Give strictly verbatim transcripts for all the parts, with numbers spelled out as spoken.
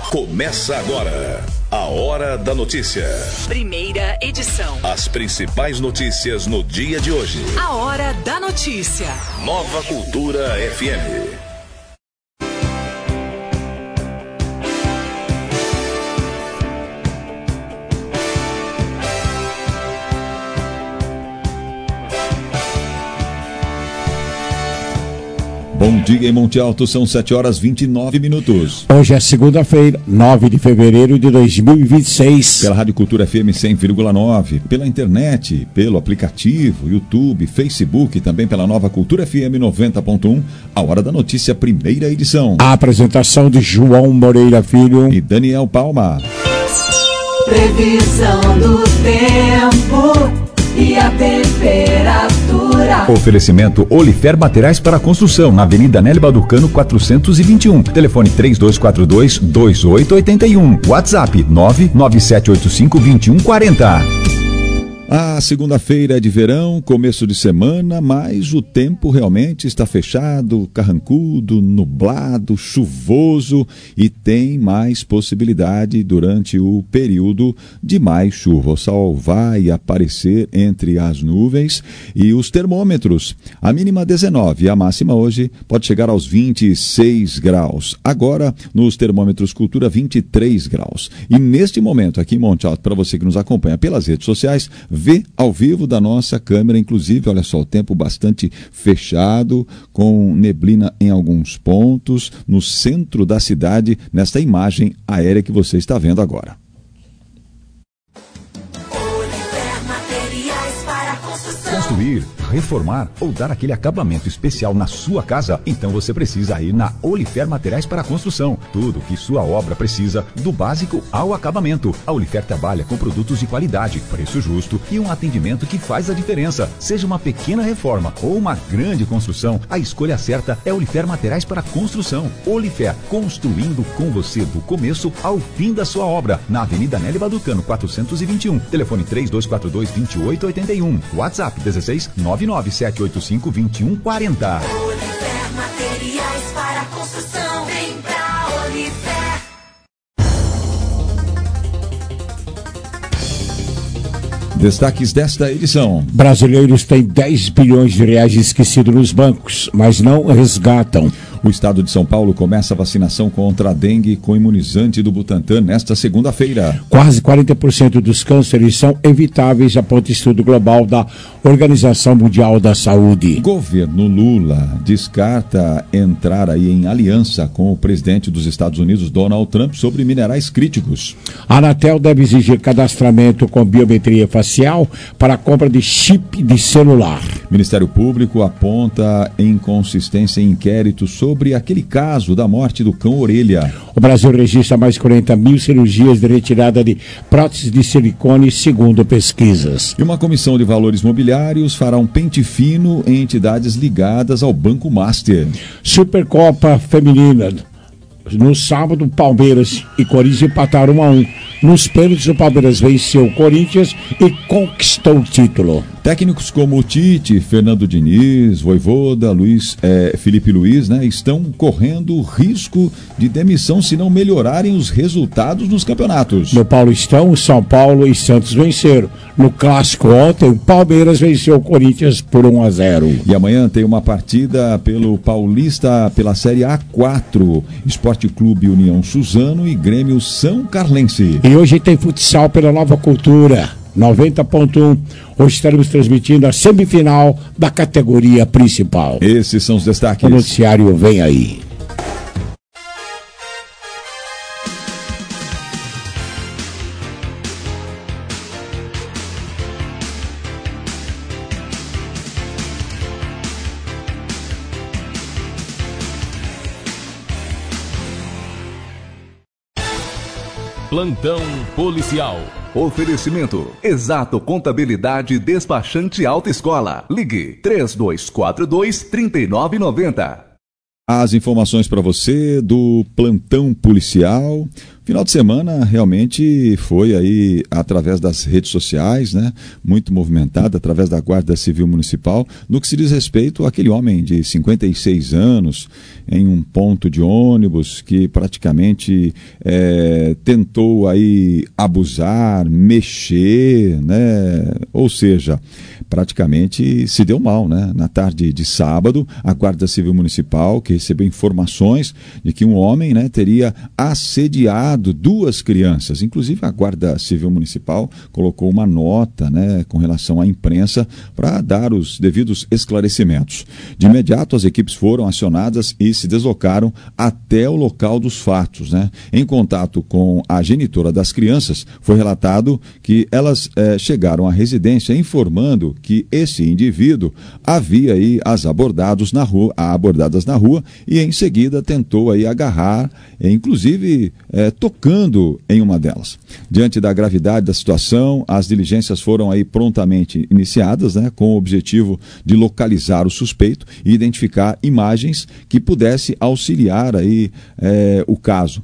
Começa agora a Hora da Notícia. Primeira edição. As principais notícias no dia de hoje. A Hora da Notícia. Nova Cultura F M. Bom dia em Monte Alto, são sete horas e vinte e nove minutos. Hoje é segunda-feira, nove de fevereiro de dois mil e vinte e seis. Pela Rádio Cultura F M cem vírgula nove, pela internet, pelo aplicativo, YouTube, Facebook e também pela Nova Cultura F M noventa ponto um, a Hora da Notícia, primeira edição. A apresentação de João Moreira Filho e Daniel Palma. Previsão do tempo e a temperatura. Oferecimento Olifer Materiais para Construção, na Avenida Nélio Balducano quatrocentos e vinte e um. Telefone três dois quatro dois, dois oito oito um. WhatsApp nove nove sete oito cinco, dois um quatro zero. A segunda-feira é de verão, começo de semana, mas o tempo realmente está fechado, carrancudo, nublado, chuvoso e tem mais possibilidade durante o período de mais chuva. O sol vai aparecer entre as nuvens e os termômetros. A mínima dezenove e a máxima hoje pode chegar aos vinte e seis graus. Agora, nos termômetros Cultura, vinte e três graus. E neste momento, aqui em Monte Alto, para você que nos acompanha pelas redes sociais, vê ao vivo da nossa câmera, inclusive, olha só, o tempo bastante fechado, com neblina em alguns pontos, no centro da cidade, nesta imagem aérea que você está vendo agora. Construir, reformar ou dar aquele acabamento especial na sua casa? Então você precisa ir na Olifer Materiais para Construção. Tudo que sua obra precisa, do básico ao acabamento. A Olifer trabalha com produtos de qualidade, preço justo e um atendimento que faz a diferença. Seja uma pequena reforma ou uma grande construção, a escolha certa é Olifer Materiais para Construção. Olifer, construindo com você do começo ao fim da sua obra. Na Avenida Nélio Balducano quatrocentos e vinte e um. Telefone três dois quatro dois, dois oito oito um. WhatsApp dezesseis nove nove sete oito cinco, dois um quatro zero. Olifer Materiais para Construção. Vem pra Olifer. Destaques desta edição. Brasileiros têm dez bilhões de reais esquecidos nos bancos, mas não resgatam. O estado de São Paulo começa a vacinação contra a dengue com imunizante do Butantan nesta segunda-feira. Quase quarenta por cento dos cânceres são evitáveis, aponta estudo global da Organização Mundial da Saúde. Governo Lula descarta entrar aí em aliança com o presidente dos Estados Unidos, Donald Trump, sobre minerais críticos. A Anatel deve exigir cadastramento com biometria facial para a compra de chip de celular. Ministério Público aponta inconsistência em inquérito sobre sobre aquele caso da morte do cão Orelha. O Brasil registra mais de quarenta mil cirurgias de retirada de próteses de silicone, segundo pesquisas. E uma comissão de valores mobiliários fará um pente fino em entidades ligadas ao Banco Master. Supercopa Feminina. No sábado, Palmeiras e Corinthians empataram um a um. Nos pênaltis, o Palmeiras venceu o Corinthians e conquistou o título. Técnicos como o Tite, Fernando Diniz, Vojvoda, Luiz, é, Felipe Luiz, né, estão correndo risco de demissão se não melhorarem os resultados nos campeonatos. No Paulistão, São Paulo e Santos venceram. No clássico ontem, o Palmeiras venceu o Corinthians por um a zero. E amanhã tem uma partida pelo Paulista, pela Série A quatro. Esporte Clube União Suzano e Grêmio São Carlense. E hoje tem futsal pela Nova Cultura noventa ponto um. Hoje estaremos transmitindo a semifinal da categoria principal. Esses são os destaques. O noticiário vem aí. Plantão policial. Oferecimento Exato Contabilidade Despachante Autoescola. Ligue três dois quatro dois, três nove nove zero. As informações para você do Plantão Policial. Final de semana realmente foi aí através das redes sociais, né? Muito movimentada, através da Guarda Civil Municipal, no que se diz respeito àquele homem de cinquenta e seis anos em um ponto de ônibus que praticamente é, tentou aí abusar, mexer, né? Ou seja, praticamente se deu mal, né? Na tarde de sábado, a Guarda Civil Municipal, que recebeu informações de que um homem, né, teria assediado duas crianças. Inclusive a Guarda Civil Municipal colocou uma nota, né, com relação à imprensa para dar os devidos esclarecimentos. De imediato as equipes foram acionadas e se deslocaram até o local dos fatos, né? Em contato com a genitora das crianças, foi relatado que elas eh, chegaram à residência informando que esse indivíduo havia aí as abordados na rua, abordadas na rua e em seguida tentou aí agarrar, inclusive eh, tocando em uma delas. Diante da gravidade da situação, as diligências foram aí prontamente iniciadas, né, com o objetivo de localizar o suspeito e identificar imagens que pudesse auxiliar aí eh, o caso.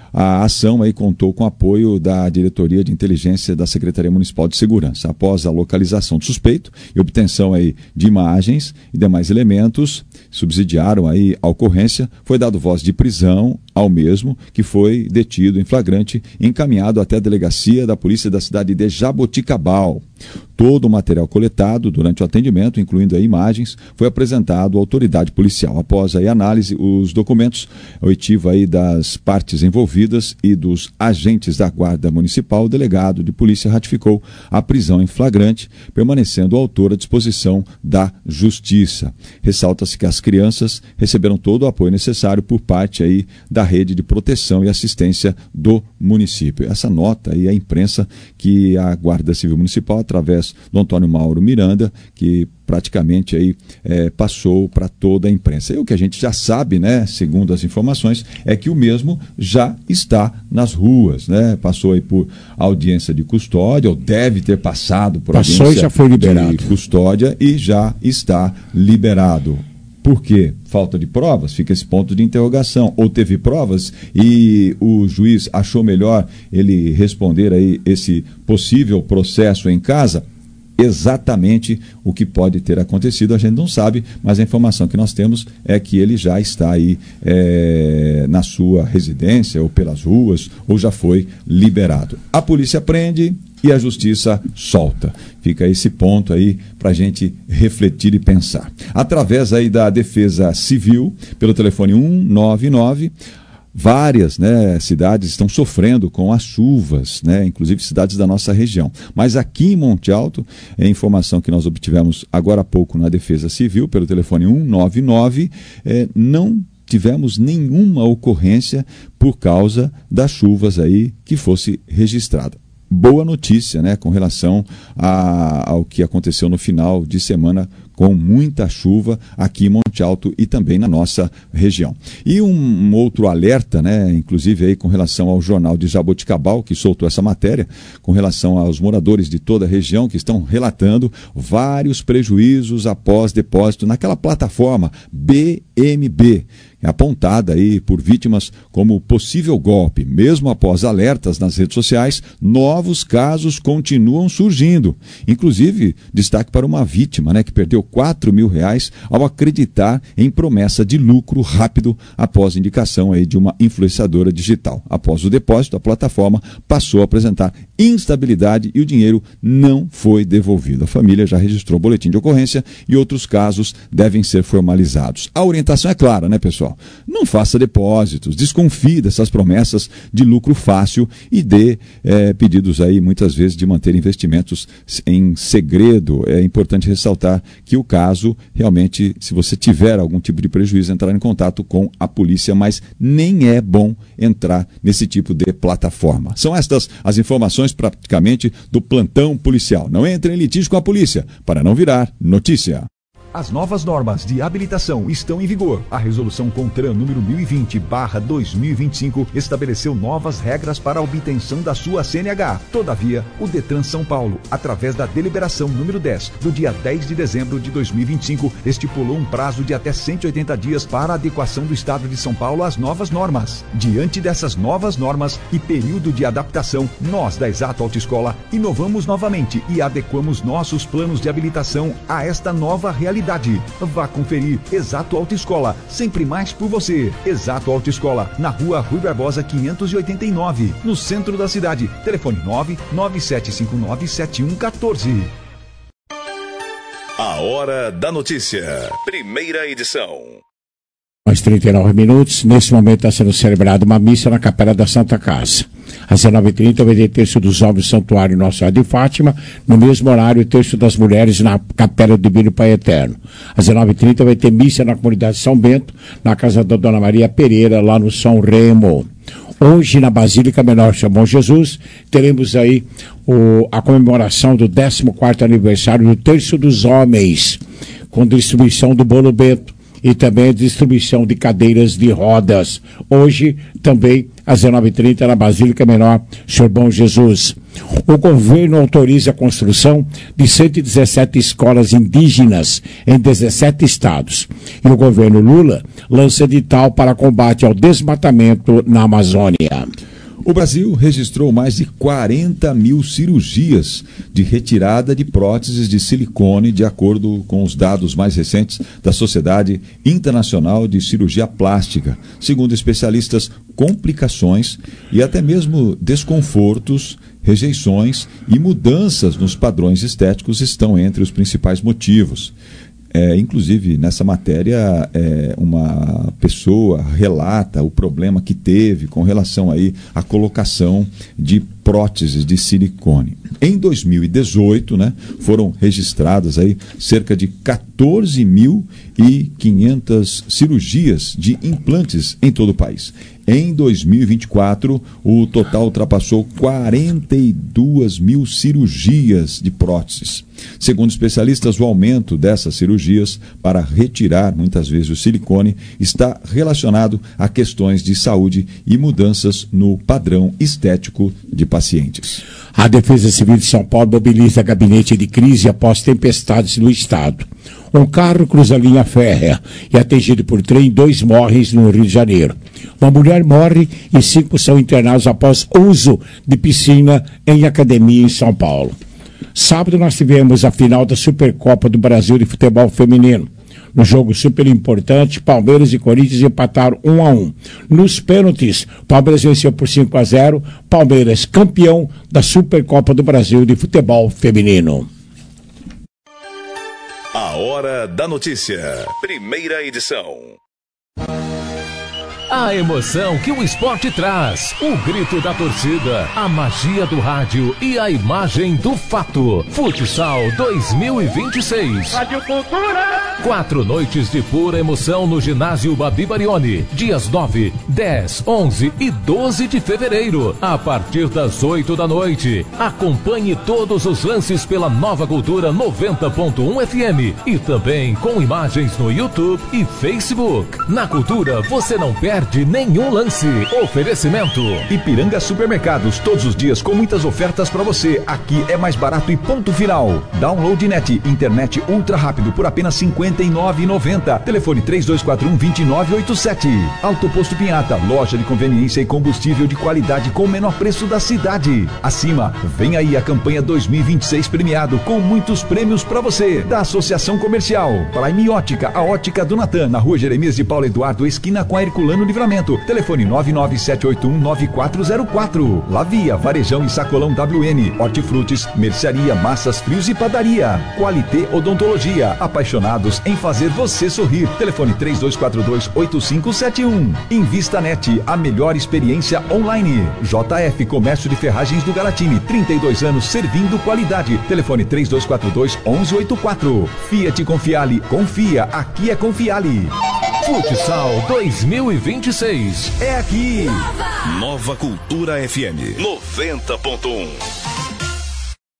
A ação aí contou com o apoio da Diretoria de Inteligência da Secretaria Municipal de Segurança. Após a localização do suspeito e obtenção aí de imagens e demais elementos subsidiaram aí a ocorrência, foi dado voz de prisão ao mesmo, que foi detido em flagrante e encaminhado até a delegacia da polícia da cidade de Jaboticabal. Todo o material coletado durante o atendimento, incluindo aí imagens, foi apresentado à autoridade policial. Após aí análise, os documentos oitiva aí das partes envolvidas e dos agentes da Guarda Municipal, o delegado de polícia ratificou a prisão em flagrante, permanecendo o autor à disposição da Justiça. Ressalta-se que as crianças receberam todo o apoio necessário por parte aí da rede de proteção e assistência do município. Essa nota aí à imprensa que a Guarda Civil Municipal, através do Antônio Mauro Miranda, que praticamente aí é, passou para toda a imprensa. E o que a gente já sabe, né, segundo as informações, é que o mesmo já está nas ruas, né? Passou aí por audiência de custódia, ou deve ter passado por Passou audiência e já foi liberado. de custódia e já está liberado. Por quê? Falta de provas? Fica esse ponto de interrogação. Ou teve provas e o juiz achou melhor ele responder aí esse possível processo em casa? Exatamente o que pode ter acontecido a gente não sabe, mas a informação que nós temos é que ele já está aí é, na sua residência ou pelas ruas ou já foi liberado. A polícia prende e a justiça solta. Fica esse ponto aí para a gente refletir e pensar. Através aí da Defesa Civil, pelo telefone um nove nove, várias, né, cidades estão sofrendo com as chuvas, né, inclusive cidades da nossa região. Mas aqui em Monte Alto, é a informação que nós obtivemos agora há pouco na Defesa Civil, pelo telefone um nove nove, é, não tivemos nenhuma ocorrência por causa das chuvas aí que fosse registrada. Boa notícia, né, com relação a, ao que aconteceu no final de semana com muita chuva aqui em Monte Alto e também na nossa região. E um, um outro alerta, né, inclusive aí com relação ao jornal de Jaboticabal, que soltou essa matéria, com relação aos moradores de toda a região que estão relatando vários prejuízos após depósito naquela plataforma B M B, apontada aí por vítimas como possível golpe. Mesmo após alertas nas redes sociais, novos casos continuam surgindo. Inclusive, destaque para uma vítima, né, que perdeu quatro mil reais ao acreditar em promessa de lucro rápido após indicação aí de uma influenciadora digital. Após o depósito, a plataforma passou a apresentar instabilidade e o dinheiro não foi devolvido. A família já registrou boletim de ocorrência e outros casos devem ser formalizados. A orientação é clara, né, pessoal? Não faça depósitos, desconfie dessas promessas de lucro fácil e dê é, pedidos aí muitas vezes de manter investimentos em segredo. É importante ressaltar que o caso realmente, se você tiver algum tipo de prejuízo, entrar em contato com a polícia, mas nem é bom entrar nesse tipo de plataforma. São estas as informações praticamente do plantão policial. Não entre em litígio com a polícia para não virar notícia. As novas normas de habilitação estão em vigor. A resolução CONTRAN número mil e vinte barra dois mil e vinte e cinco estabeleceu novas regras para a obtenção da sua C N H. Todavia, o Detran São Paulo, através da deliberação número dez, do dia dez de dezembro de dois mil e vinte e cinco, estipulou um prazo de até cento e oitenta dias para a adequação do Estado de São Paulo às novas normas. Diante dessas novas normas e período de adaptação, nós da Exato Autoescola inovamos novamente e adequamos nossos planos de habilitação a esta nova realidade. Vá conferir Exato Autoescola, sempre mais por você. Exato Autoescola, na rua Rui Barbosa quinhentos e oitenta e nove, no centro da cidade. Telefone nove nove sete cinco nove sete um um quatro. A Hora da Notícia, primeira edição. Mais trinta e nove minutos, nesse momento está sendo celebrada uma missa na Capela da Santa Casa. Às dezenove e trinta vai ter terço dos homens do Santuário Nossa Senhora de Fátima, no mesmo horário o terço das mulheres na Capela do Divino Pai Eterno. Às dezenove e trinta vai ter missa na comunidade São Bento, na casa da Dona Maria Pereira, lá no São Remo. Hoje, na Basílica Menor São Bom Jesus, teremos aí o, a comemoração do décimo quarto aniversário do Terço dos Homens, com distribuição do bolo bento e também a distribuição de cadeiras de rodas. Hoje, também, às dezenove e trinta, na Basílica Menor São Bom Jesus. O governo autoriza a construção de cento e dezessete escolas indígenas em dezessete estados. E o governo Lula lança edital para combate ao desmatamento na Amazônia. O Brasil registrou mais de quarenta mil cirurgias de retirada de próteses de silicone, de acordo com os dados mais recentes da Sociedade Internacional de Cirurgia Plástica. Segundo especialistas, complicações e até mesmo desconfortos, rejeições e mudanças nos padrões estéticos estão entre os principais motivos. É, inclusive, nessa matéria, é, uma pessoa relata o problema que teve com relação aí à colocação de próteses de silicone. Em dois mil e dezoito, né, foram registradas aí cerca de quatorze mil e quinhentas cirurgias de implantes em todo o país. Em dois mil e vinte e quatro, o total ultrapassou quarenta e duas mil cirurgias de próteses. Segundo especialistas, o aumento dessas cirurgias para retirar, muitas vezes, o silicone está relacionado a questões de saúde e mudanças no padrão estético de pacientes. A Defesa Civil de São Paulo mobiliza gabinete de crise após tempestades no estado. Um carro cruza a linha férrea e, atingido por trem, dois morrem no Rio de Janeiro. Uma mulher morre e cinco são internados após uso de piscina em academia em São Paulo. Sábado nós tivemos a final da Supercopa do Brasil de Futebol Feminino. No jogo super importante, Palmeiras e Corinthians empataram um a um. Nos pênaltis, Palmeiras venceu por cinco a zero, Palmeiras campeão da Supercopa do Brasil de Futebol Feminino. A Hora da Notícia, primeira edição. A emoção que o esporte traz, o grito da torcida, a magia do rádio e a imagem do fato. Futsal dois mil e vinte e seis. Rádio Cultura. Quatro noites de pura emoção no ginásio Babi Barioni. Dias nove, dez, onze e doze de fevereiro. A partir das oito da noite. Acompanhe todos os lances pela Nova Cultura noventa ponto um F M. E também com imagens no YouTube e Facebook. Na Cultura você não perde de nenhum lance. Oferecimento Ipiranga Supermercados, todos os dias com muitas ofertas para você. Aqui é mais barato e ponto final. Download Net, internet ultra rápido por apenas cinquenta e nove reais e noventa centavos. Telefone três dois quatro um, dois nove oito sete. Alto Posto Pinhata, loja de conveniência e combustível de qualidade com o menor preço da cidade. Acima, vem aí a campanha dois mil e vinte e seis premiado com muitos prêmios para você. Da Associação Comercial Prime Ótica, a ótica do Natan, na rua Jeremias de Paulo Eduardo, esquina com a Herculano Livramento. Telefone nove nove sete oito um, nove quatro zero quatro. Lavia, Varejão e Sacolão W N. Hortifrutis, mercearia, massas, frios e padaria. Qualité Odontologia, apaixonados em fazer você sorrir. Telefone três dois quatro dois, oito cinco sete um. Invista Net, a melhor experiência online. J F Comércio de Ferragens do Galatini, trinta e dois anos servindo qualidade. Telefone três dois quatro dois, onze oitenta e quatro. Fiat Confiale, confia, aqui é Confiale. Futsal dois mil e vinte e seis. É aqui. Nova Cultura F M noventa ponto um.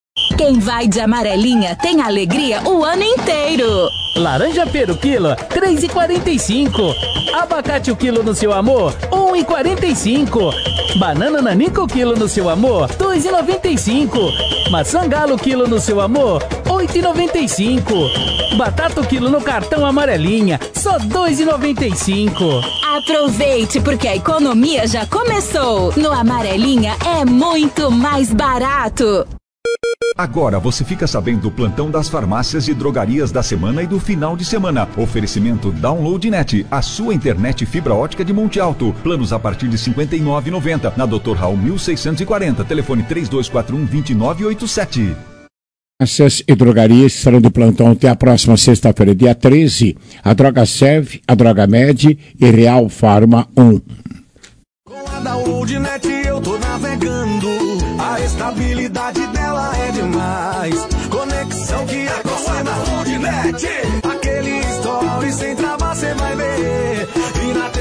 Quem vai de amarelinha tem alegria o ano inteiro. Laranja pera o quilo, três reais e quarenta e cinco. Abacate o quilo no seu amor, um real e quarenta e cinco. Banana nanica o quilo no seu amor, dois reais e noventa e cinco. Maçã galo o quilo no seu amor, oito reais e noventa e cinco. Batata o quilo no cartão amarelinha, só dois reais e noventa e cinco. Aproveite porque a economia já começou. No Amarelinha é muito mais barato. Agora você fica sabendo do plantão das farmácias e drogarias da semana e do final de semana. Oferecimento DownloadNet, a sua internet fibra ótica de Monte Alto. Planos a partir de cinquenta e nove reais e noventa centavos. Na doutor Raul mil seiscentos e quarenta. Telefone três dois quatro um, dois nove oito sete. Farmácias e drogarias estarão de plantão até a próxima sexta-feira, dia treze. A Droga Serve, a Droga Med e Real Farma um. Com a DownloadNet eu tô navegando, a estabilidade dela é demais. Conexão que é com a DownloadNet, aquele story sem travar cê vai ver. E na T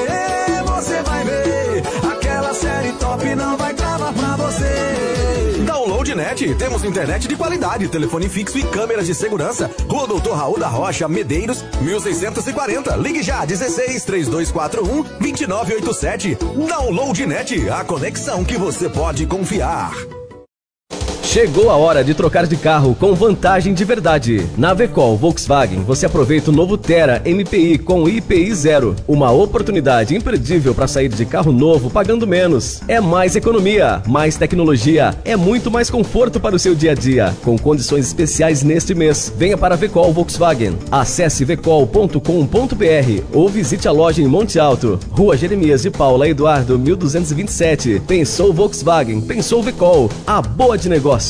V você vai ver, aquela série top não vai travar pra você. DownloadNet, temos internet de qualidade, telefone fixo e câmeras de segurança. Rua Doutor Raul da Rocha, Medeiros, mil seiscentos e quarenta. Ligue já, dezesseis, três dois quatro um, dois nove oito sete. DownloadNet, a conexão que você pode confiar. Chegou a hora de trocar de carro com vantagem de verdade. Na Vecol Volkswagen, você aproveita o novo Tera M P I com I P I zero. Uma oportunidade imperdível para sair de carro novo pagando menos. É mais economia, mais tecnologia, é muito mais conforto para o seu dia a dia. Com condições especiais neste mês. Venha para a Vecol Volkswagen. Acesse vecol ponto com ponto br ou visite a loja em Monte Alto. Rua Jeremias de Paula Eduardo, mil duzentos e vinte e sete. Pensou Volkswagen, pensou Vecol. A boa de negócio.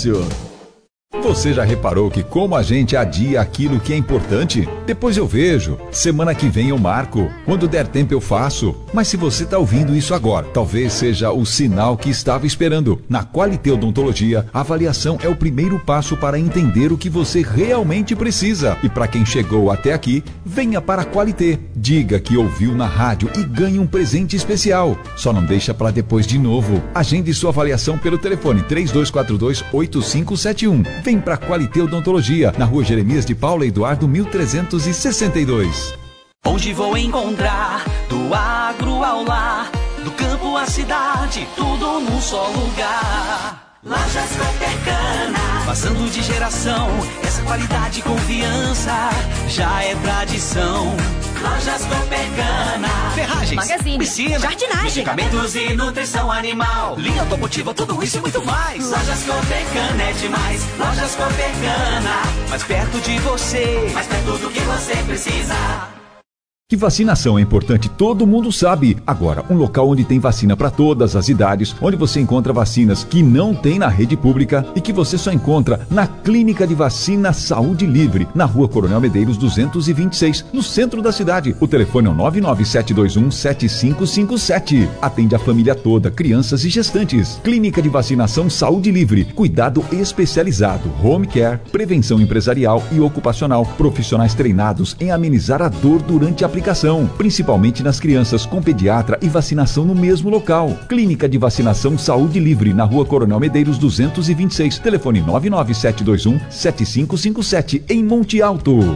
Você já reparou que como a gente adia aquilo que é importante? Depois eu vejo, semana que vem eu marco, quando der tempo eu faço. Mas se você está ouvindo isso agora, talvez seja o sinal que estava esperando. Na Qualité Odontologia, a avaliação é o primeiro passo para entender o que você realmente precisa. E para quem chegou até aqui, venha para a Qualité. Diga que ouviu na rádio e ganhe um presente especial. Só não deixa para depois de novo. Agende sua avaliação pelo telefone três dois quatro dois, oito cinco sete um. Vem para a Qualité Odontologia, na Rua Jeremias de Paula Eduardo, mil trezentos e sessenta e dois. Onde vou encontrar do agro ao lar, do campo à cidade, tudo num só lugar. Lajas Coopercana, passando de geração, essa qualidade e confiança já é tradição. Lojas Coopercana, ferragens, magazine, piscina, jardinagem, medicamentos e nutrição animal, linha automotiva, tudo isso e muito mais. Lojas Coopercana é demais. Lojas Coopercana, mais perto de você, mais perto do que você precisa. Que vacinação é importante, todo mundo sabe. Agora, um local onde tem vacina para todas as idades, onde você encontra vacinas que não tem na rede pública e que você só encontra na Clínica de Vacina Saúde Livre, na Rua Coronel Medeiros duzentos e vinte e seis, no centro da cidade. O telefone é o nove nove sete dois um, sete cinco cinco sete. Atende a família toda, crianças e gestantes. Clínica de Vacinação Saúde Livre, cuidado especializado, home care, prevenção empresarial e ocupacional, profissionais treinados em amenizar a dor durante a aplicação. Aplicação, principalmente nas crianças, com pediatra e vacinação no mesmo local. Clínica de Vacinação Saúde Livre, na Rua Coronel Medeiros duzentos e vinte e seis, telefone nove nove sete dois um, sete cinco cinco sete, em Monte Alto.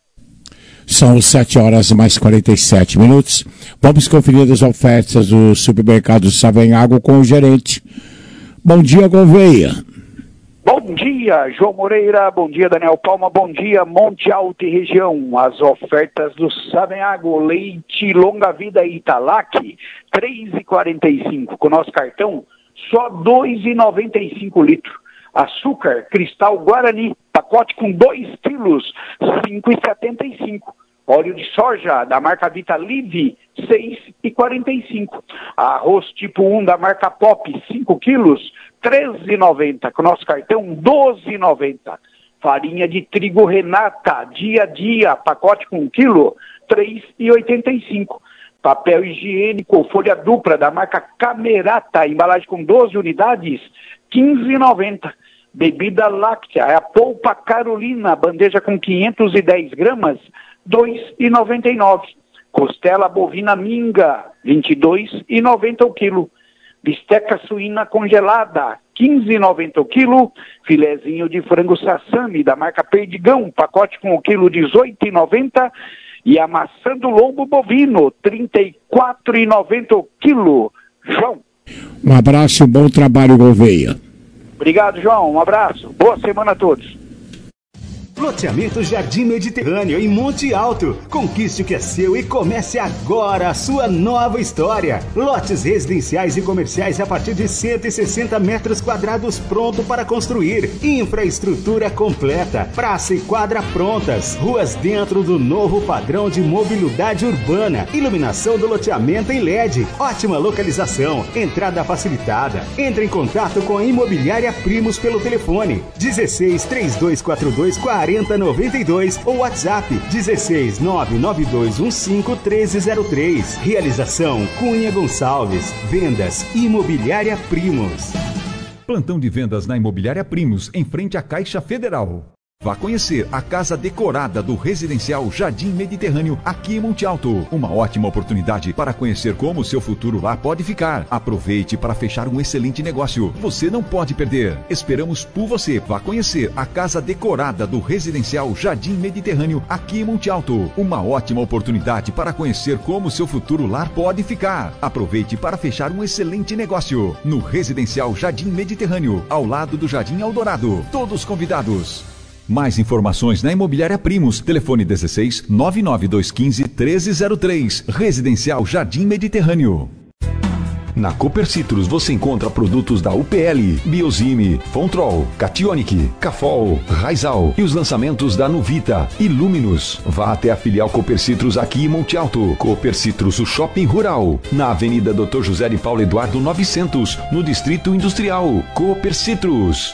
São sete horas mais quarenta e sete minutos. Vamos conferir as ofertas do supermercado Savenhago com o gerente. Bom dia, Gouveia. Bom dia, João Moreira, bom dia, Daniel Palma, bom dia, Monte Alto e região. As ofertas do Savenhago, leite longa vida Italac, três reais e quarenta e cinco. Com nosso cartão, só dois reais e noventa e cinco litros. Açúcar Cristal Guarani, pacote com dois quilos, cinco reais e setenta e cinco. Óleo de soja da marca Vitalive, seis reais e quarenta e cinco. Arroz tipo um da marca Pop, cinco quilos, treze reais e noventa. Com nosso cartão, doze reais e noventa. Farinha de trigo Renata, dia a dia, pacote com um quilo, três reais e oitenta e cinco. Papel higiênico, folha dupla da marca Camerata, embalagem com doze unidades, quinze reais e noventa. Bebida láctea, é a polpa Carolina, bandeja com quinhentos e dez gramas, dois reais e noventa e nove. Costela bovina minga, vinte e dois reais e noventa o quilo. Bisteca suína congelada, quinze reais e noventa centavos o quilo. Filezinho de frango sassami da marca Perdigão, pacote com o quilo dezoito reais e noventa centavos. E a maçã do lombo bovino, trinta e quatro reais e noventa centavos o quilo. João. Um abraço e um bom trabalho, Gouveia. Obrigado, João. Um abraço. Boa semana a todos. Loteamento Jardim Mediterrâneo, em Monte Alto. Conquiste o que é seu e comece agora a sua nova história. Lotes residenciais e comerciais a partir de cento e sessenta metros quadrados pronto para construir. Infraestrutura completa. Praça e quadra prontas. Ruas dentro do novo padrão de mobilidade urbana. Iluminação do loteamento em L E D. Ótima localização. Entrada facilitada. Entre em contato com a Imobiliária Primos pelo telefone dezesseis, três dois quatro dois, quarenta noventa e dois ou WhatsApp dezesseis, nove nove dois um cinco, treze zero três. Realização Cunha Gonçalves. Vendas Imobiliária Primos. Plantão de vendas na Imobiliária Primos, em frente à Caixa Federal. Vá conhecer a casa decorada do residencial Jardim Mediterrâneo, aqui em Monte Alto. Uma ótima oportunidade para conhecer como o seu futuro lá pode ficar. Aproveite para fechar um excelente negócio. Você não pode perder. Esperamos por você. Vá conhecer a casa decorada do residencial Jardim Mediterrâneo, aqui em Monte Alto. Uma ótima oportunidade para conhecer como o seu futuro lar pode ficar. Aproveite para fechar um excelente negócio. No residencial Jardim Mediterrâneo, ao lado do Jardim Eldorado. Todos convidados. Mais informações na Imobiliária Primos. Telefone dezesseis, nove nove dois um cinco, treze zero três. Residencial Jardim Mediterrâneo. Na Cooper Citrus você encontra produtos da U P L, Biozime, Fontrol, Cationic, Cafol, Raizal e os lançamentos da Nuvita e Luminus. Vá até a filial Cooper Citrus aqui em Monte Alto. Cooper Citrus, o shopping rural, na Avenida doutor José de Paulo Eduardo novecentos, no Distrito Industrial. Cooper Citrus.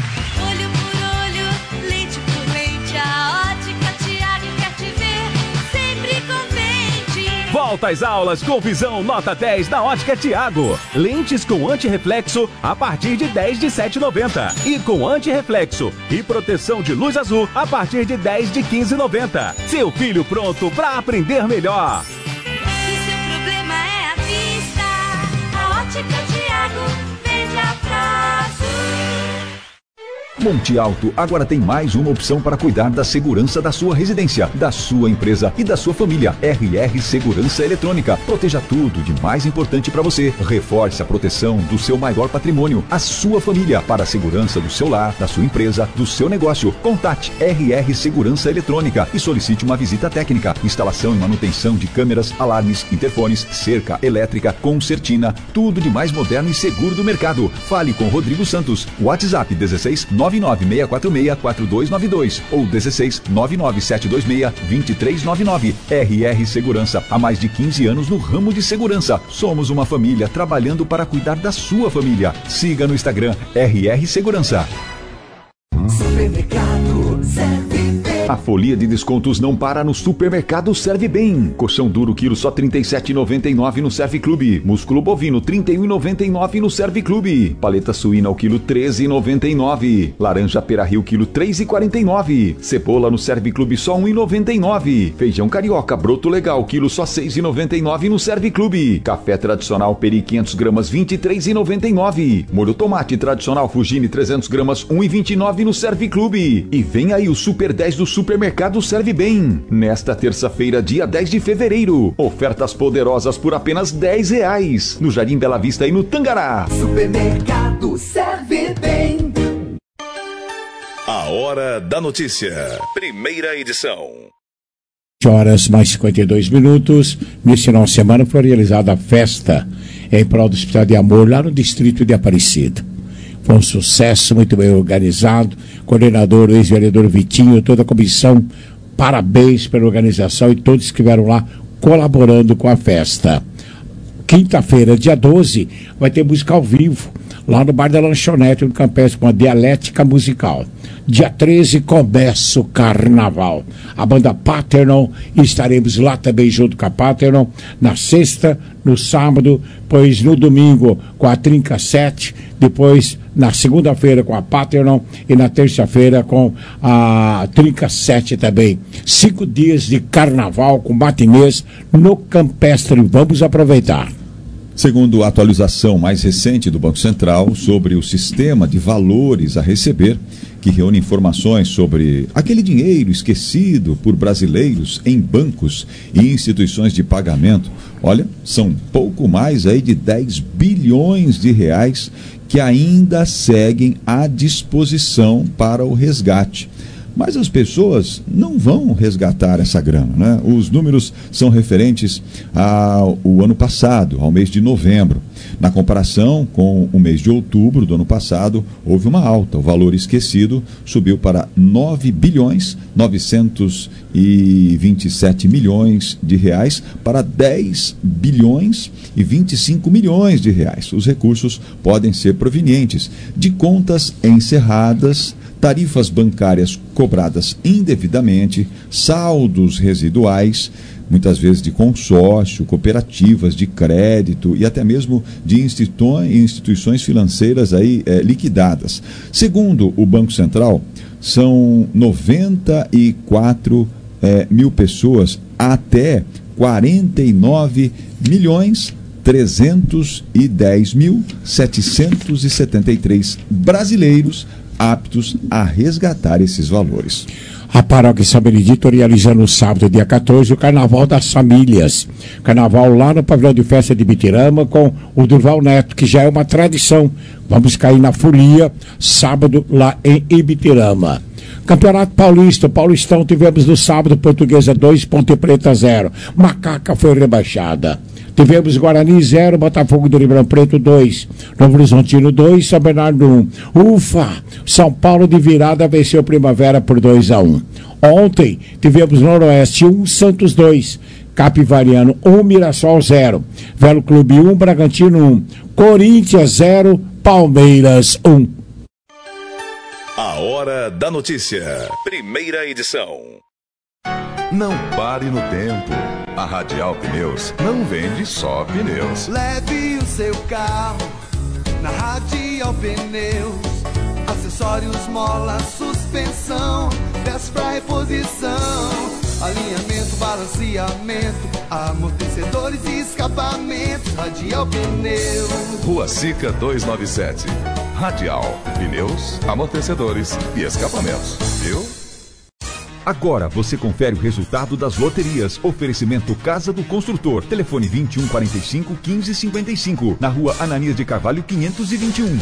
Volta às aulas com visão nota dez da Ótica Tiago. Lentes com antirreflexo a partir de dez de sete reais e noventa centavos. E com antirreflexo e proteção de luz azul a partir de dez de quinze reais e noventa centavos. Seu filho pronto para aprender melhor. Se seu problema é a vista, a Ótica Tiago vende a prazo. Monte Alto agora tem mais uma opção para cuidar da segurança da sua residência, da sua empresa e da sua família. R R Segurança Eletrônica. Proteja tudo de mais importante para você. Reforce a proteção do seu maior patrimônio, a sua família, para a segurança do seu lar, da sua empresa, do seu negócio. Contate R R Segurança Eletrônica e solicite uma visita técnica. Instalação e manutenção de câmeras, alarmes, interfones, cerca elétrica, concertina, tudo de mais moderno e seguro do mercado. Fale com Rodrigo Santos. WhatsApp dezesseis, nove nove seis quatro seis, quatro dois nove dois ou dezesseis, nove nove sete dois seis, dois três nove nove. R R Segurança, há mais de quinze anos no ramo de segurança. Somos uma família trabalhando para cuidar da sua família. Siga no Instagram R R Segurança. Supermercado Serve Bem. A folia de descontos não para no Supermercado Serve Bem. Colchão duro quilo só trinta e sete reais e noventa e nove centavos no Serve Clube. Músculo bovino trinta e um reais e noventa e nove centavos no Serve Clube. Paleta suína ao quilo treze reais e noventa e nove centavos. Laranja pera rio quilo três reais e quarenta e nove centavos. Cebola no Serve Clube só um real e noventa e nove centavos. Feijão carioca broto legal quilo só seis reais e noventa e nove centavos no Serve Clube. Café tradicional Peri quinhentas gramas vinte e três reais e noventa e nove centavos. Molho tomate tradicional Fugini trezentas gramas um real e vinte e nove centavos no Serve Clube. E vem aí o Super dez do Supermercado Serve Bem. Nesta terça-feira, dia dez de fevereiro. Ofertas poderosas por apenas dez reais. No Jardim Bela Vista e no Tangará. Supermercado Serve Bem. A Hora da Notícia. Primeira edição. Horas mais cinquenta e dois minutos. Neste final de semana foi realizada a festa em prol do Hospital de Amor lá no distrito de Aparecida. Foi um sucesso, muito bem organizado. Coordenador, o ex-vereador Vitinho, toda a comissão, parabéns pela organização e todos que estiveram lá colaborando com a festa. Quinta-feira, dia doze, vai ter música ao vivo, lá no Bar da Lanchonete, no Campestre, com a Dialética Musical. Dia treze começa o carnaval. A banda Paternon, estaremos lá também junto com a Paternon, na sexta, no sábado, pois no domingo com a Trinca sete, depois na segunda-feira com a Paternon e na terça-feira com a Trinca sete também. Cinco dias de carnaval com matinês no Campestre. Vamos aproveitar. Segundo a atualização mais recente do Banco Central sobre o sistema de valores a receber, que reúne informações sobre aquele dinheiro esquecido por brasileiros em bancos e instituições de pagamento, olha, são pouco mais aí de dez bilhões de reais que ainda seguem à disposição para o resgate. Mas as pessoas não vão resgatar essa grana, né? Os números são referentes ao ano passado, ao mês de novembro. Na comparação com o mês de outubro do ano passado, houve uma alta. O valor esquecido subiu para nove bilhões novecentos e vinte e sete milhões de reais para dez bilhões e vinte e cinco milhões de reais. Os recursos podem ser provenientes de contas encerradas, tarifas bancárias cobradas indevidamente, saldos residuais, muitas vezes de consórcio, cooperativas de crédito e até mesmo de instituições financeiras aí, é, liquidadas. Segundo o Banco Central, são noventa e quatro é, mil pessoas até quarenta e nove milhões trezentos e dez mil setecentos e setenta e três brasileiros aptos a resgatar esses valores. A Paróquia São Benedito realizando no sábado, dia quatorze, o Carnaval das Famílias. Carnaval lá no pavilhão de festa de Ibitirama com o Durval Neto, que já é uma tradição. Vamos cair na folia, sábado lá em Ibitirama. Campeonato Paulista, Paulistão, tivemos no sábado Portuguesa dois, Ponte Preta zero. Macaca foi rebaixada. Tivemos Guarani zero, Botafogo do Ribeirão Preto dois, Novo Horizontino dois, São Bernardo um. Ufa! São Paulo de virada venceu Primavera por dois a um. Ontem tivemos Noroeste um, Santos dois, Capivariano um, Mirassol zero, Velo Clube um, Bragantino um, Corinthians zero, Palmeiras um. A Hora da Notícia. Primeira edição. Não pare no tempo. A Radial Pneus não vende só pneus. Leve o seu carro na Radial Pneus. Acessórios, mola, suspensão, peças pra reposição, alinhamento, balanceamento, amortecedores e escapamentos. Radial Pneus. Rua Sica duzentos e noventa e sete. Radial Pneus, amortecedores e escapamentos. Viu? Agora você confere o resultado das loterias. Oferecimento Casa do Construtor. Telefone vinte e um, quarenta e cinco, quinze, cinquenta e cinco. Na rua Ananias de Carvalho, quinhentos e vinte e um.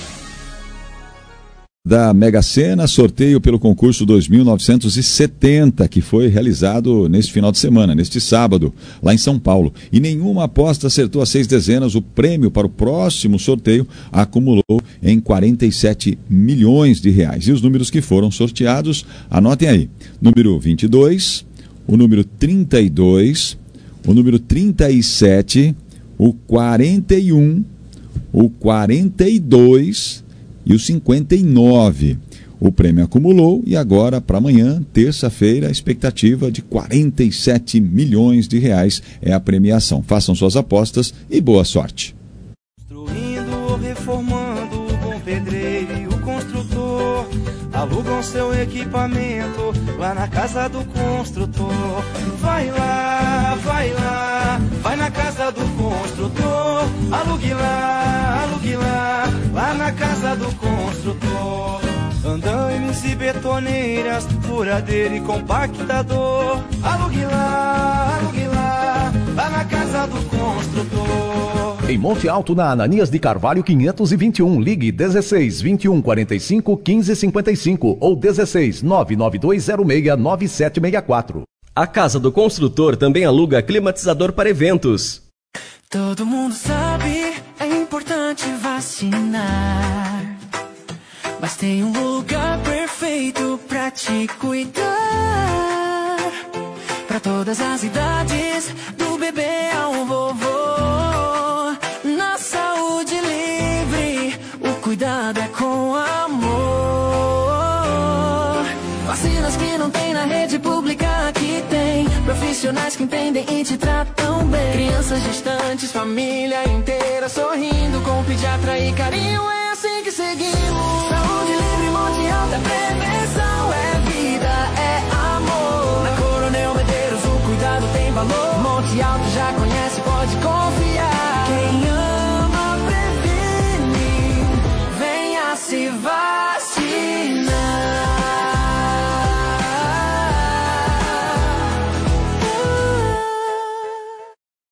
Da Mega Sena, sorteio pelo concurso dois mil novecentos e setenta, que foi realizado neste final de semana, neste sábado, lá em São Paulo. E nenhuma aposta acertou as seis dezenas. O prêmio para o próximo sorteio acumulou em quarenta e sete milhões de reais. E os números que foram sorteados, anotem aí. Número vinte e dois, o número trinta e dois, o número trinta e sete, o quarenta e um, o quarenta e dois... e o cinquenta e nove. O prêmio acumulou e agora, para amanhã, terça-feira, a expectativa de quarenta e sete milhões de reais é a premiação. Façam suas apostas e boa sorte. Construindo ou reformando, com pedreiro e o construtor alugam seu equipamento lá na casa do construtor. Vai lá, vai lá, vai na casa do construtor. Alugue lá, alugue lá, lá na casa do construtor. Andaimes e betoneiras, furadeira e compactador. Alugue lá, alugue lá, lá na casa do construtor. Em Monte Alto, na Ananias de Carvalho, quinhentos e vinte e um. Ligue dezesseis, vinte e um, quarenta e cinco, quinze, cinquenta e cinco ou dezesseis, nove nove dois zero seis, nove sete seis quatro. A Casa do Construtor também aluga climatizador para eventos. Todo mundo sabe, é importante vacinar, mas tem um lugar perfeito pra te cuidar. Pra todas as idades, do bebê ao vovô. Na saúde livre, o cuidado é com amor. Vacinas que não tem na rede pública, aqui tem. Profissionais que entendem e te tratam bem. Crianças gestantes, família inteira sorrindo com pediatra e carinho. É assim que seguimos. Saúde livre, Monte Alto, é prevenção, é vida, é amor. Na Coronel Medeiros o cuidado tem valor. Monte Alto já conhece, pode confiar. Quem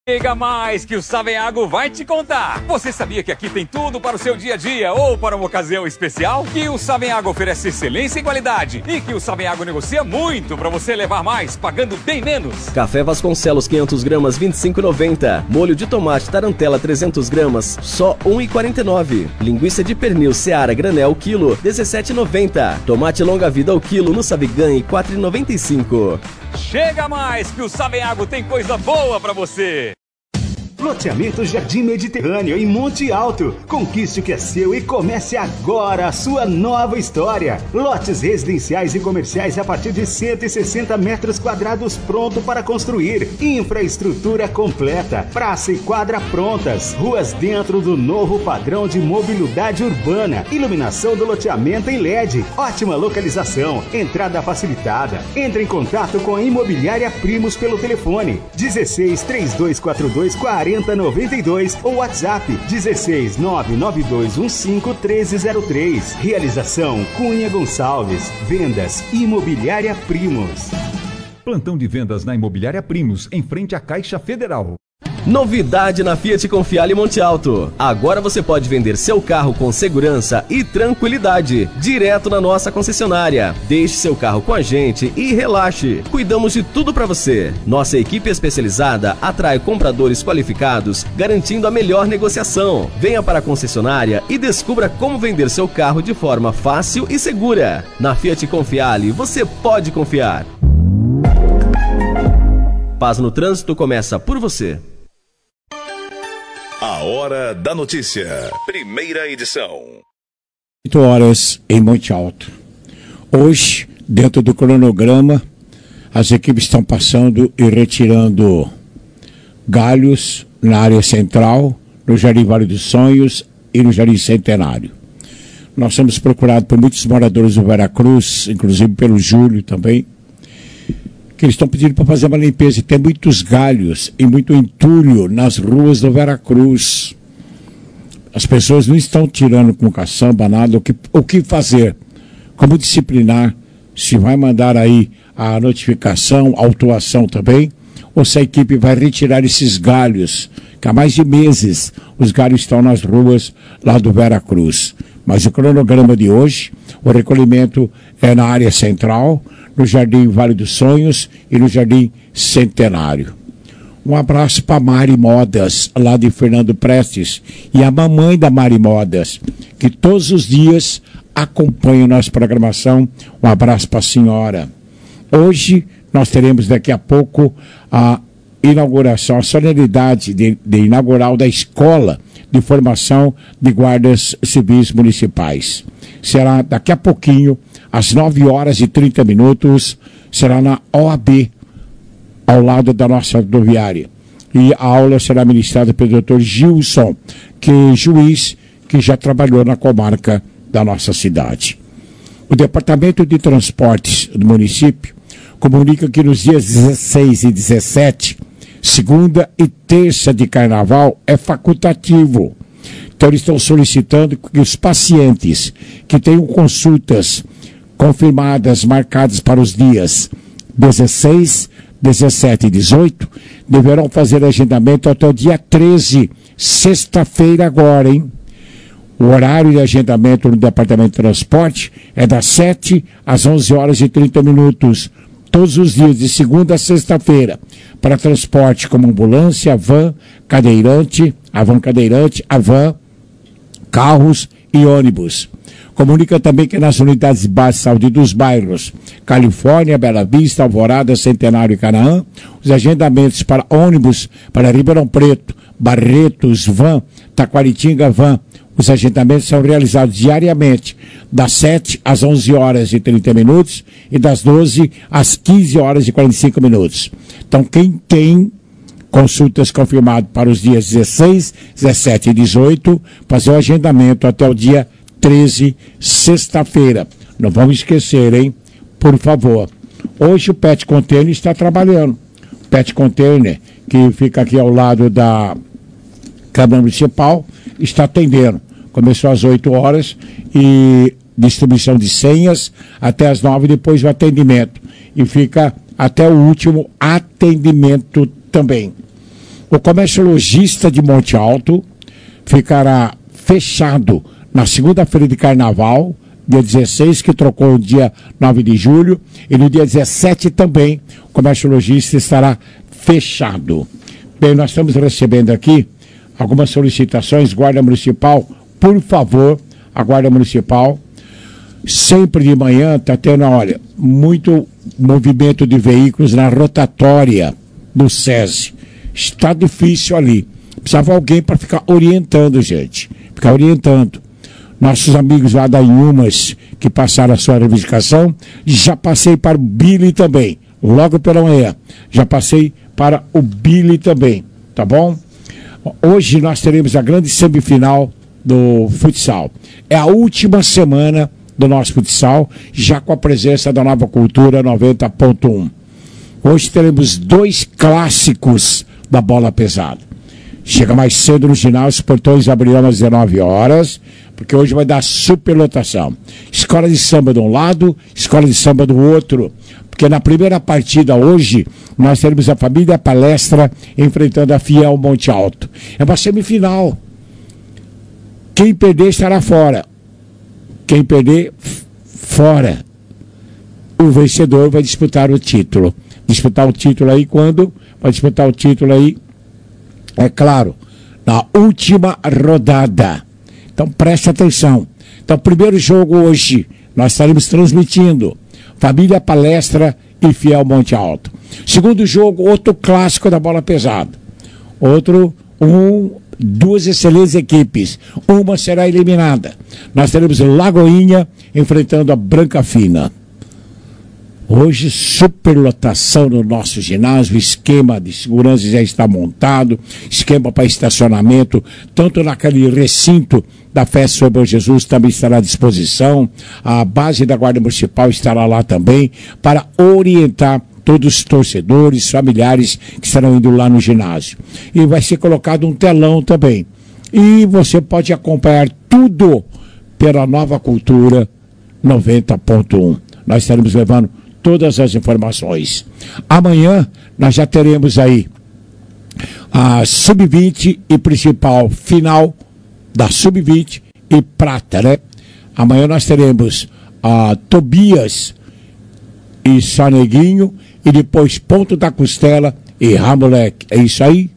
Chega mais que o Savenhago vai te contar. Você sabia que aqui tem tudo para o seu dia a dia ou para uma ocasião especial? Que o Savenhago oferece excelência e qualidade e que o Savenhago negocia muito para você levar mais, pagando bem menos. Café Vasconcelos quinhentos gramas, vinte e cinco reais e noventa centavos. Molho de tomate Tarantela trezentos gramas, só um real e quarenta e nove centavos. Linguiça de pernil Seara granel quilo, dezessete reais e noventa centavos. Tomate longa vida ao quilo no Savigan, quatro reais e noventa e cinco centavos. Chega mais que o Savenhago tem coisa boa para você. Loteamento Jardim Mediterrâneo em Monte Alto. Conquiste o que é seu e comece agora a sua nova história. Lotes residenciais e comerciais a partir de cento e sessenta metros quadrados pronto para construir. Infraestrutura completa. Praça e quadra prontas. Ruas dentro do novo padrão de mobilidade urbana. Iluminação do loteamento em L E D. Ótima localização. Entrada facilitada. Entre em contato com a Imobiliária Primos pelo telefone dezesseis, trinta e dois quarenta e dois, quarenta noventa e dois ou WhatsApp dezesseis, nove nove dois um cinco, treze zero três. Realização Cunha Gonçalves. Vendas Imobiliária Primos. Plantão de vendas na Imobiliária Primos, em frente à Caixa Federal. Novidade na Fiat Confiale Monte Alto. Agora você pode vender seu carro com segurança e tranquilidade, direto na nossa concessionária. Deixe seu carro com a gente e relaxe. Cuidamos de tudo para você. Nossa equipe especializada atrai compradores qualificados, garantindo a melhor negociação. Venha para a concessionária e descubra como vender seu carro de forma fácil e segura. Na Fiat Confiale, você pode confiar. Paz no Trânsito começa por você. A Hora da Notícia, primeira edição. oito horas em Monte Alto. Hoje, dentro do cronograma, as equipes estão passando e retirando galhos na área central, no Jardim Vale dos Sonhos e no Jardim Centenário. Nós somos procurados por muitos moradores do Veracruz, inclusive pelo Júlio também, que eles estão pedindo para fazer uma limpeza e tem muitos galhos e muito entulho nas ruas do Veracruz. As pessoas não estão tirando com caçamba nada. O que, o que fazer? Como disciplinar? Se vai mandar aí a notificação, a autuação também, ou se a equipe vai retirar esses galhos, que há mais de meses os galhos estão nas ruas lá do Veracruz. Mas o cronograma de hoje, o recolhimento é na área central, no Jardim Vale dos Sonhos e no Jardim Centenário. Um abraço para Mari Modas, lá de Fernando Prestes, e a mamãe da Mari Modas, que todos os dias acompanha nossa programação. Um abraço para a senhora. Hoje nós teremos daqui a pouco a inauguração, a solenidade de, de inaugural da Escola de Formação de Guardas Civis Municipais. Será daqui a pouquinho, às nove horas e trinta minutos, será na O A B, ao lado da nossa rodoviária. E a aula será ministrada pelo doutor Gilson, que é juiz que já trabalhou na comarca da nossa cidade. O Departamento de Transportes do município comunica que nos dias dezesseis e dezessete, segunda e terça de carnaval, é facultativo. Então eles estão solicitando que os pacientes que tenham consultas confirmadas, marcadas para os dias dezesseis, dezessete e dezoito, deverão fazer agendamento até o dia treze, sexta-feira agora, hein? O horário de agendamento no Departamento de Transporte é das sete às onze horas e trinta minutos, todos os dias, de segunda a sexta-feira, para transporte como ambulância, van, cadeirante, a van cadeirante, a van, carros e ônibus. Comunica também que nas unidades de base de saúde dos bairros Califórnia, Bela Vista, Alvorada, Centenário e Canaã, os agendamentos para ônibus para Ribeirão Preto, Barretos, van, Taquaritinga, van, os agendamentos são realizados diariamente, das sete às onze horas e trinta minutos e das doze às quinze horas e quarenta e cinco minutos. Então, quem tem consultas confirmadas para os dias dezesseis, dezessete e dezoito, fazer o agendamento até o dia treze, sexta-feira. Não vamos esquecer, hein? Por favor. Hoje o Pet Container está trabalhando. O Pet Container, que fica aqui ao lado da Câmara Municipal, está atendendo. Começou às oito horas e distribuição de senhas até às nove, depois o atendimento. E fica até o último atendimento também. O comércio lojista de Monte Alto ficará fechado na segunda-feira de carnaval, dia dezesseis, que trocou o dia nove de julho, e no dia dezessete também o comércio lojista estará fechado. Bem, nós estamos recebendo aqui algumas solicitações. Guarda Municipal, por favor, a Guarda Municipal, sempre de manhã está tendo, olha, muito movimento de veículos na rotatória do SESI. Está difícil ali. Precisava alguém para ficar orientando, gente. Ficar orientando. Nossos amigos lá da Inhumas, que passaram a sua reivindicação, já passei para o Billy também. Logo pela manhã. Já passei para o Billy também. Tá bom? Hoje nós teremos a grande semifinal do futsal. É a última semana do nosso futsal, já com a presença da Nova Cultura noventa ponto um. Hoje teremos dois clássicos da bola pesada. Chega mais cedo no ginásio, os portões abrirão às dezenove horas, porque hoje vai dar superlotação. Escola de samba de um lado, escola de samba do outro. Porque na primeira partida hoje, nós teremos a Família Palestra enfrentando a Fiel Monte Alto. É uma semifinal. Quem perder estará fora. Quem perder, fora. O vencedor vai disputar o título. Disputar o título aí quando? Vai disputar o título aí, é claro, na última rodada. Então preste atenção. Então, primeiro jogo hoje, nós estaremos transmitindo Família Palestra e Fiel Monte Alto. Segundo jogo, outro clássico da bola pesada. Outro, um, duas excelentes equipes. Uma será eliminada. Nós teremos Lagoinha enfrentando a Branca Fina. Hoje, superlotação no nosso ginásio, o esquema de segurança já está montado, esquema para estacionamento, tanto naquele recinto da Festa Sobre Jesus também estará à disposição, a base da Guarda Municipal estará lá também, para orientar todos os torcedores, familiares que estarão indo lá no ginásio. E vai ser colocado um telão também. E você pode acompanhar tudo pela Nova Cultura noventa ponto um. Nós estaremos levando todas as informações. Amanhã nós já teremos aí a sub vinte e principal final da sub vinte e prata, né? Amanhã nós teremos a Tobias e Saneguinho e depois Ponto da Costela e Ramoleque. É isso aí?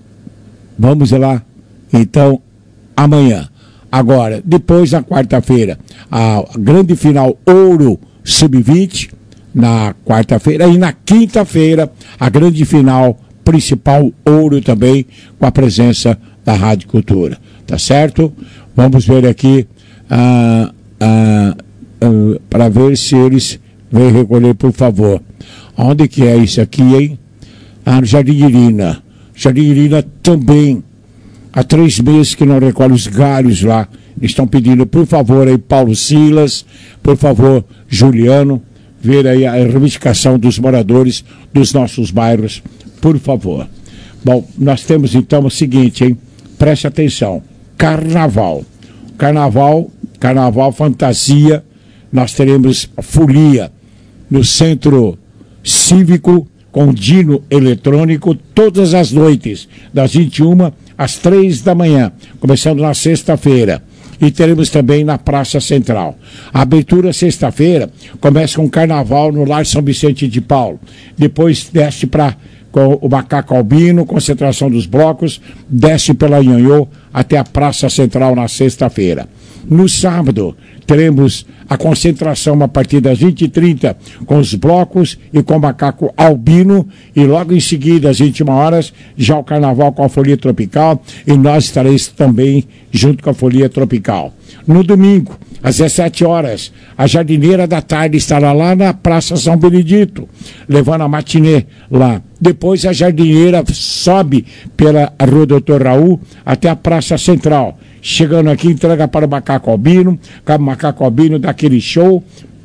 Vamos lá. Então, amanhã. Agora, depois na quarta-feira, a grande final Ouro sub vinte na quarta-feira, e na quinta-feira a grande final principal Ouro também, com a presença da Rádio Cultura, tá certo? Vamos ver aqui ah, ah, ah, para ver se eles vêm recolher, por favor. Onde que é isso aqui, hein? Ah, no Jardim Irina. Jardim Irina também, há três meses que não recolhe os galhos lá. Estão pedindo, por favor, aí Paulo Silas, por favor, Juliano, ver aí a reivindicação dos moradores dos nossos bairros, por favor. Bom, nós temos então o seguinte, hein? Preste atenção. Carnaval. Carnaval, Carnaval Fantasia, nós teremos folia no Centro Cívico com Dino Eletrônico todas as noites, das vinte e uma às três da manhã, começando na sexta-feira. E teremos também na Praça Central. A abertura sexta-feira começa com Carnaval no Lar São Vicente de Paulo. Depois desce para o Macaco Albino, concentração dos blocos, desce pela Ionhô até a Praça Central na sexta-feira. No sábado, teremos a concentração a partir das vinte e trinta com os blocos e com o Macaco Albino, e logo em seguida, às vinte e uma horas, já o Carnaval com a Folia Tropical, e nós estaremos também junto com a Folia Tropical. No domingo, às dezessete horas, a Jardineira da Tarde estará lá na Praça São Benedito, levando a matinê lá. Depois a Jardineira sobe pela Rua Doutor Raul até a Praça Central. Chegando aqui, entrega para o Macaco Albino, o Macaco Albino dá aquele show.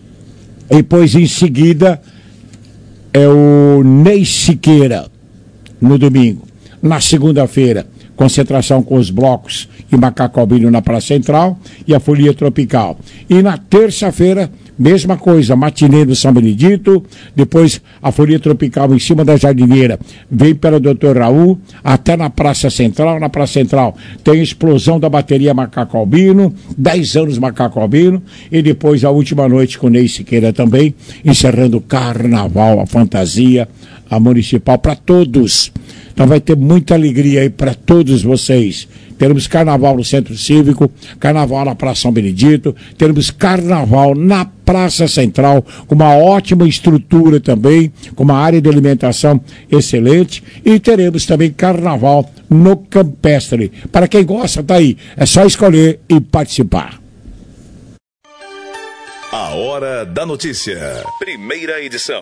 E depois, em seguida, é o Ney Siqueira, no domingo. Na segunda-feira, concentração com os blocos e Macaco Albino na Praça Central e a Folia Tropical. E na terça-feira, mesma coisa, matinê do São Benedito, depois a Folia Tropical em cima da Jardineira, vem pela doutor Raul, até na Praça Central, na Praça Central tem explosão da bateria Macaco Albino, dez anos Macaco Albino, e depois a última noite com Ney Siqueira também, encerrando o carnaval, a fantasia, a municipal, para todos. Então vai ter muita alegria aí para todos vocês. Teremos carnaval no Centro Cívico, carnaval na Praça São Benedito, teremos carnaval na Praça Central, com uma ótima estrutura também, com uma área de alimentação excelente, e teremos também carnaval no Campestre. Para quem gosta, tá aí, é só escolher e participar. A Hora da Notícia, primeira edição.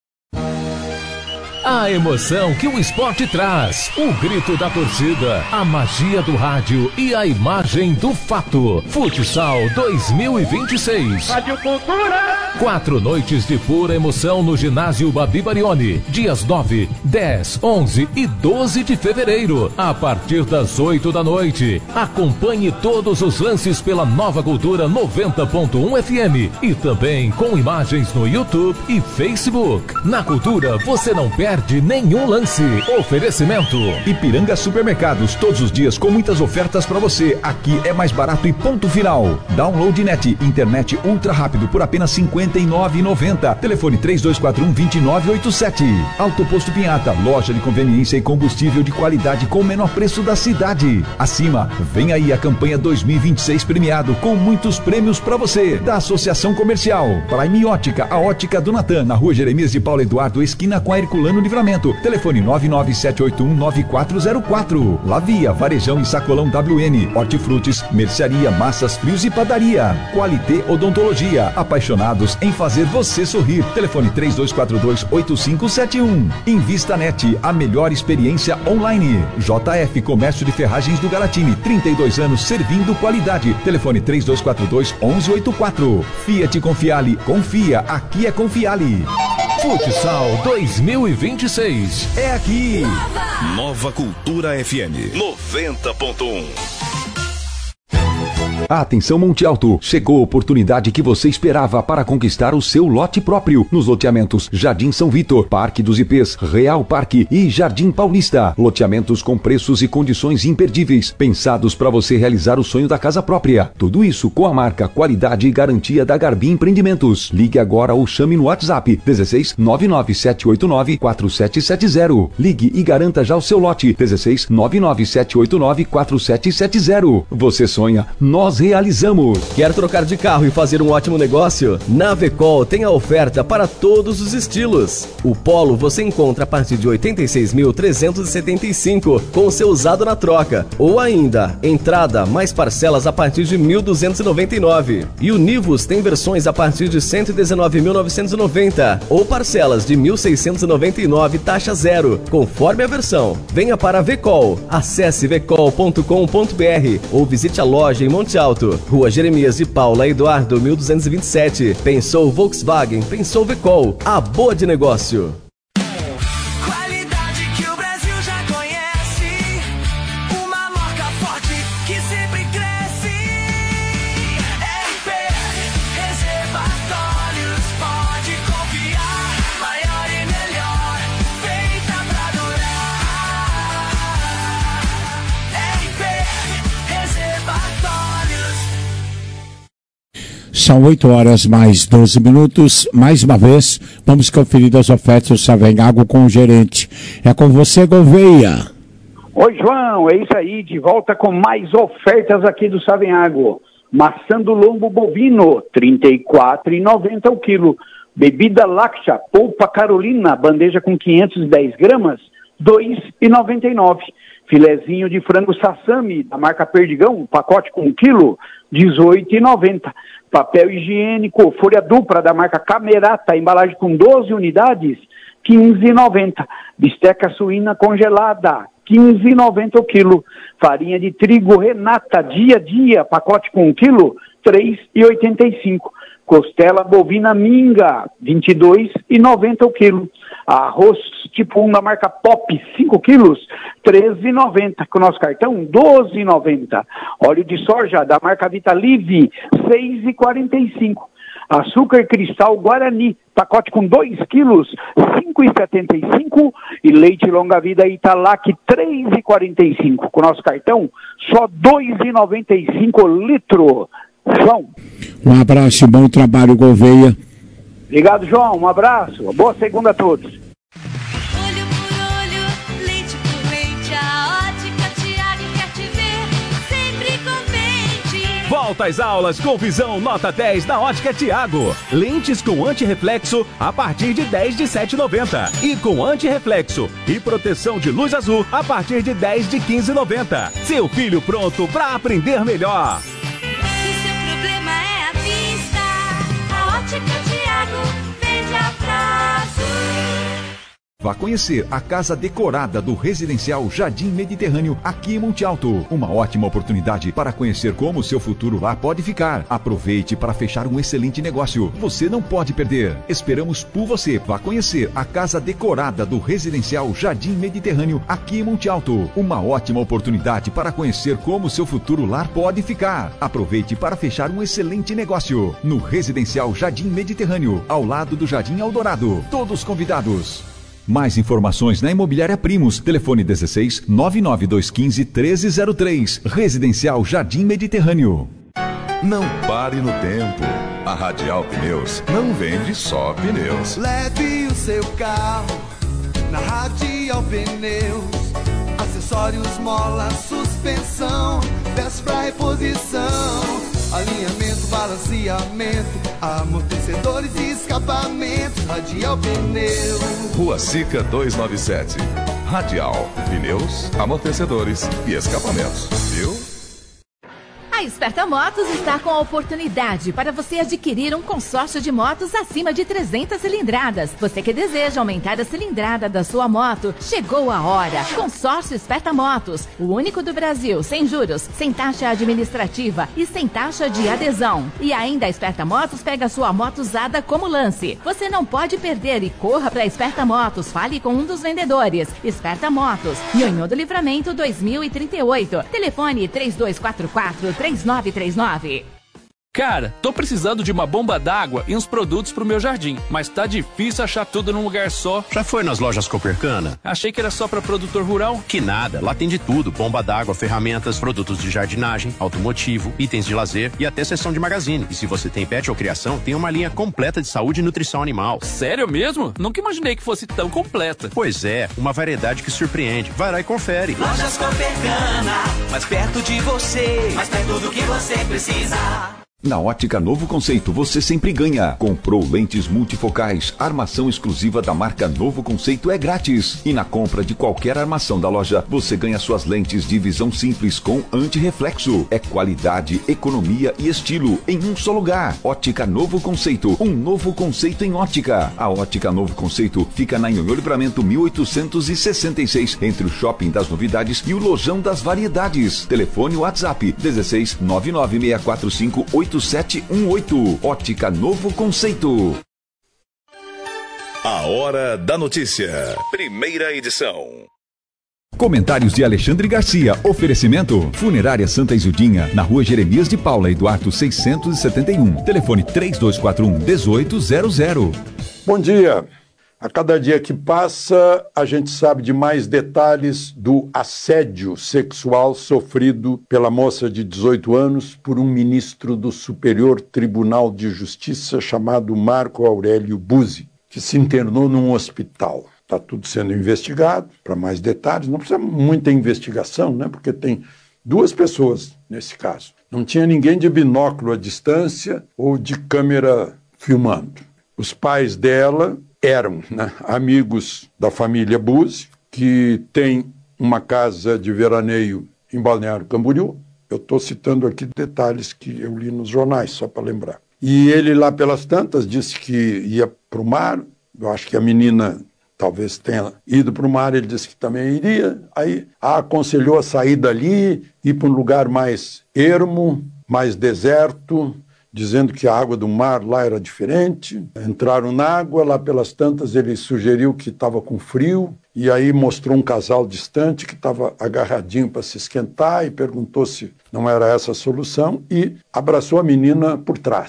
A emoção que o esporte traz, o grito da torcida, a magia do rádio e a imagem do fato. Futsal dois mil e vinte e seis. Rádio Cultura. Quatro noites de pura emoção no ginásio Babi Barioni. Dias nove, dez, onze e doze de fevereiro. A partir das oito da noite. Acompanhe todos os lances pela Nova Cultura noventa ponto um F M. E também com imagens no YouTube e Facebook. Na Cultura você não perde de nenhum lance. Oferecimento Ipiranga Supermercados, todos os dias com muitas ofertas para você. Aqui é mais barato e ponto final. Download Net, internet ultra rápido por apenas cinquenta e nove reais e noventa centavos. Telefone três dois quatro um, dois nove oito sete. Alto Posto Pinhata, loja de conveniência e combustível de qualidade com o menor preço da cidade. Acima, vem aí a campanha dois mil e vinte e seis premiado com muitos prêmios para você. Da Associação Comercial Prime Ótica, a ótica do Natan, na Rua Jeremias de Paulo Eduardo, esquina com a Herculano Livramento. Telefone nove nove sete oito um, nove quatro zero quatro. Lavia, Varejão e Sacolão W N. Hortifrutis, mercearia, massas, frios e padaria. Qualité Odontologia. Apaixonados em fazer você sorrir. Telefone três dois quatro dois, oito cinco sete um. Invista Net, a melhor experiência online. J F Comércio de Ferragens do Galatini. trinta e dois anos servindo qualidade. Telefone três dois quatro dois, onze oitenta e quatro. Fiat Confiale. Confia, aqui é Confiale. Futsal dois mil e vinte e seis. É aqui. Nova, Nova Cultura F M noventa ponto um. Atenção Monte Alto, chegou a oportunidade que você esperava para conquistar o seu lote próprio nos loteamentos Jardim São Vitor, Parque dos Ipês, Real Parque e Jardim Paulista. Loteamentos com preços e condições imperdíveis, pensados para você realizar o sonho da casa própria. Tudo isso com a marca, qualidade e garantia da Garbi Empreendimentos. Ligue agora ou chame no WhatsApp dezesseis, nove nove sete oito nove, quatro sete sete zero. Ligue e garanta já o seu lote dezesseis, nove nove sete oito nove, quatro sete sete zero. Você sonha, nós realizamos. Quer trocar de carro e fazer um ótimo negócio? Na Vecol tem a oferta para todos os estilos. O Polo você encontra a partir de oitenta e seis mil trezentos e setenta e cinco com o seu usado na troca. Ou ainda, entrada mais parcelas a partir de mil duzentos e noventa e nove. E o Nivus tem versões a partir de cento e dezenove mil novecentos e noventa ou parcelas de mil seiscentos e noventa e nove, taxa zero, conforme a versão. Venha para a Vecol. Acesse vecol ponto com ponto br ou visite a loja em Monte Alto, Rua Jeremias de Paula Eduardo, mil duzentos e vinte e sete. Pensou Volkswagen, pensou Vecol. A boa de negócio. Qualidade que o Brasil já conhece. Uma marca forte que sempre cresce. R P Reservatórios, pode confiar. Maior e melhor, feita pra durar. R P Reservatórios. São oito horas mais doze minutos. Mais uma vez, vamos conferir as ofertas do Savenhago com o gerente. É com você, Gouveia. Oi, João, é isso aí, de volta com mais ofertas aqui do Savenhago. Maçã do lombo bovino, trinta e quatro reais e noventa centavos o quilo. Bebida láctea, polpa Carolina, bandeja com quinhentos e dez gramas, dois reais e noventa e nove centavos. Filezinho de frango sassami, da marca Perdigão, pacote com um quilo, dezoito reais e noventa centavos. Papel higiênico, folha dupla, da marca Camerata, embalagem com doze unidades, quinze reais e noventa centavos. Bisteca suína congelada, quinze reais e noventa centavos o quilo. Farinha de trigo Renata, dia a dia, pacote com um quilo, três reais e oitenta e cinco centavos. Costela bovina minga, vinte e dois reais e noventa centavos o quilo. Arroz tipo um da marca Pop, cinco quilos, treze reais e noventa centavos. Com o nosso cartão, doze reais e noventa centavos. Óleo de soja da marca Vitalive, seis reais e quarenta e cinco centavos. Açúcar cristal Guarani, pacote com dois quilos, cinco reais e setenta e cinco centavos. E leite longa vida Italac, três reais e quarenta e cinco centavos. Com o nosso cartão, só dois reais e noventa e cinco centavos litro. João. Um abraço e bom trabalho, Gouveia. Obrigado, João. Um abraço. Boa segunda a todos. Volta às aulas com visão nota dez da Ótica Tiago. Lentes com antirreflexo a partir de dez de sete reais e noventa centavos. E com antirreflexo e proteção de luz azul a partir de dez de quinze reais e noventa centavos. Seu filho pronto para aprender melhor. Se seu problema é a vista, a Ótica Tiago vende a prazo. Vá conhecer a casa decorada do residencial Jardim Mediterrâneo aqui em Monte Alto. Uma ótima oportunidade para conhecer como o seu futuro lá pode ficar. Aproveite para fechar um excelente negócio. Você não pode perder. Esperamos por você. Vá conhecer a casa decorada do residencial Jardim Mediterrâneo aqui em Monte Alto. Uma ótima oportunidade para conhecer como o seu futuro lar pode ficar. Aproveite para fechar um excelente negócio no residencial Jardim Mediterrâneo, ao lado do Jardim Eldorado. Todos convidados. Mais informações na Imobiliária Primos. Telefone dezesseis, nove nove dois um cinco, treze zero três. Residencial Jardim Mediterrâneo. Não pare no tempo. A Radial Pneus não vende só pneus. Leve o seu carro na Radial Pneus. Acessórios, mola, suspensão, peças pra reposição, alinhamento, balanceamento, amortecedores e escapamentos. Radial Pneus. Rua Sica duzentos e noventa e sete. Radial Pneus, amortecedores e escapamentos. Viu? A Esperta Motos está com a oportunidade para você adquirir um consórcio de motos acima de trezentas cilindradas. Você que deseja aumentar a cilindrada da sua moto, chegou a hora. Consórcio Esperta Motos, o único do Brasil, sem juros, sem taxa administrativa e sem taxa de adesão. E ainda a Esperta Motos pega a sua moto usada como lance. Você não pode perder e corra para a Esperta Motos. Fale com um dos vendedores. Esperta Motos, Nhonhô do Livramento dois mil e trinta e oito. Telefone três dois quatro quatro, três nove três nove. Cara, tô precisando de uma bomba d'água e uns produtos pro meu jardim, mas tá difícil achar tudo num lugar só. Já foi nas lojas Copercana? Achei que era só pra produtor rural. Que nada, lá tem de tudo: bomba d'água, ferramentas, produtos de jardinagem, automotivo, itens de lazer e até seção de magazine. E se você tem pet ou criação, tem uma linha completa de saúde e nutrição animal. Sério mesmo? Nunca imaginei que fosse tão completa. Pois é, uma variedade que surpreende. Vai lá e confere. Lojas Copercana, mais perto de você, mais perto do que você precisa. Na Ótica Novo Conceito, você sempre ganha. Comprou lentes multifocais, armação exclusiva da marca Novo Conceito é grátis. E na compra de qualquer armação da loja, você ganha suas lentes de visão simples com antirreflexo. É qualidade, economia e estilo em um só lugar. Ótica Novo Conceito, um novo conceito em ótica. A Ótica Novo Conceito fica na Nhonhô Livramento mil oitocentos e sessenta e seis, entre o Shopping das Novidades e o Lojão das Variedades. Telefone WhatsApp dezesseis, nove nove seis quatro cinco, oito sete um oito. Ótica Novo Conceito. A Hora da Notícia. Primeira edição. Comentários de Alexandre Garcia. Oferecimento: Funerária Santa Isildinha, na Rua Jeremias de Paula, Eduardo seiscentos e setenta e um. Telefone três dois quatro um, oito zero zero. Bom dia. A cada dia que passa, a gente sabe de mais detalhes do assédio sexual sofrido pela moça de dezoito anos por um ministro do Superior Tribunal de Justiça chamado Marco Aurélio Buzzi, que se internou num hospital. Está tudo sendo investigado. Para mais detalhes, não precisa muita investigação, né? Porque tem duas pessoas nesse caso. Não tinha ninguém de binóculo à distância ou de câmera filmando. Os pais dela eram, né, amigos da família Buzzi, que tem uma casa de veraneio em Balneário Camboriú. Eu estou citando aqui detalhes que eu li nos jornais, só para lembrar. E ele lá pelas tantas disse que ia para o mar. Eu acho que a menina talvez tenha ido para o mar, ele disse que também iria. Aí a aconselhou a sair dali, ir para um lugar mais ermo, mais deserto, dizendo que a água do mar lá era diferente. Entraram na água, lá pelas tantas ele sugeriu que estava com frio, e aí mostrou um casal distante que estava agarradinho para se esquentar e perguntou se não era essa a solução, e abraçou a menina por trás.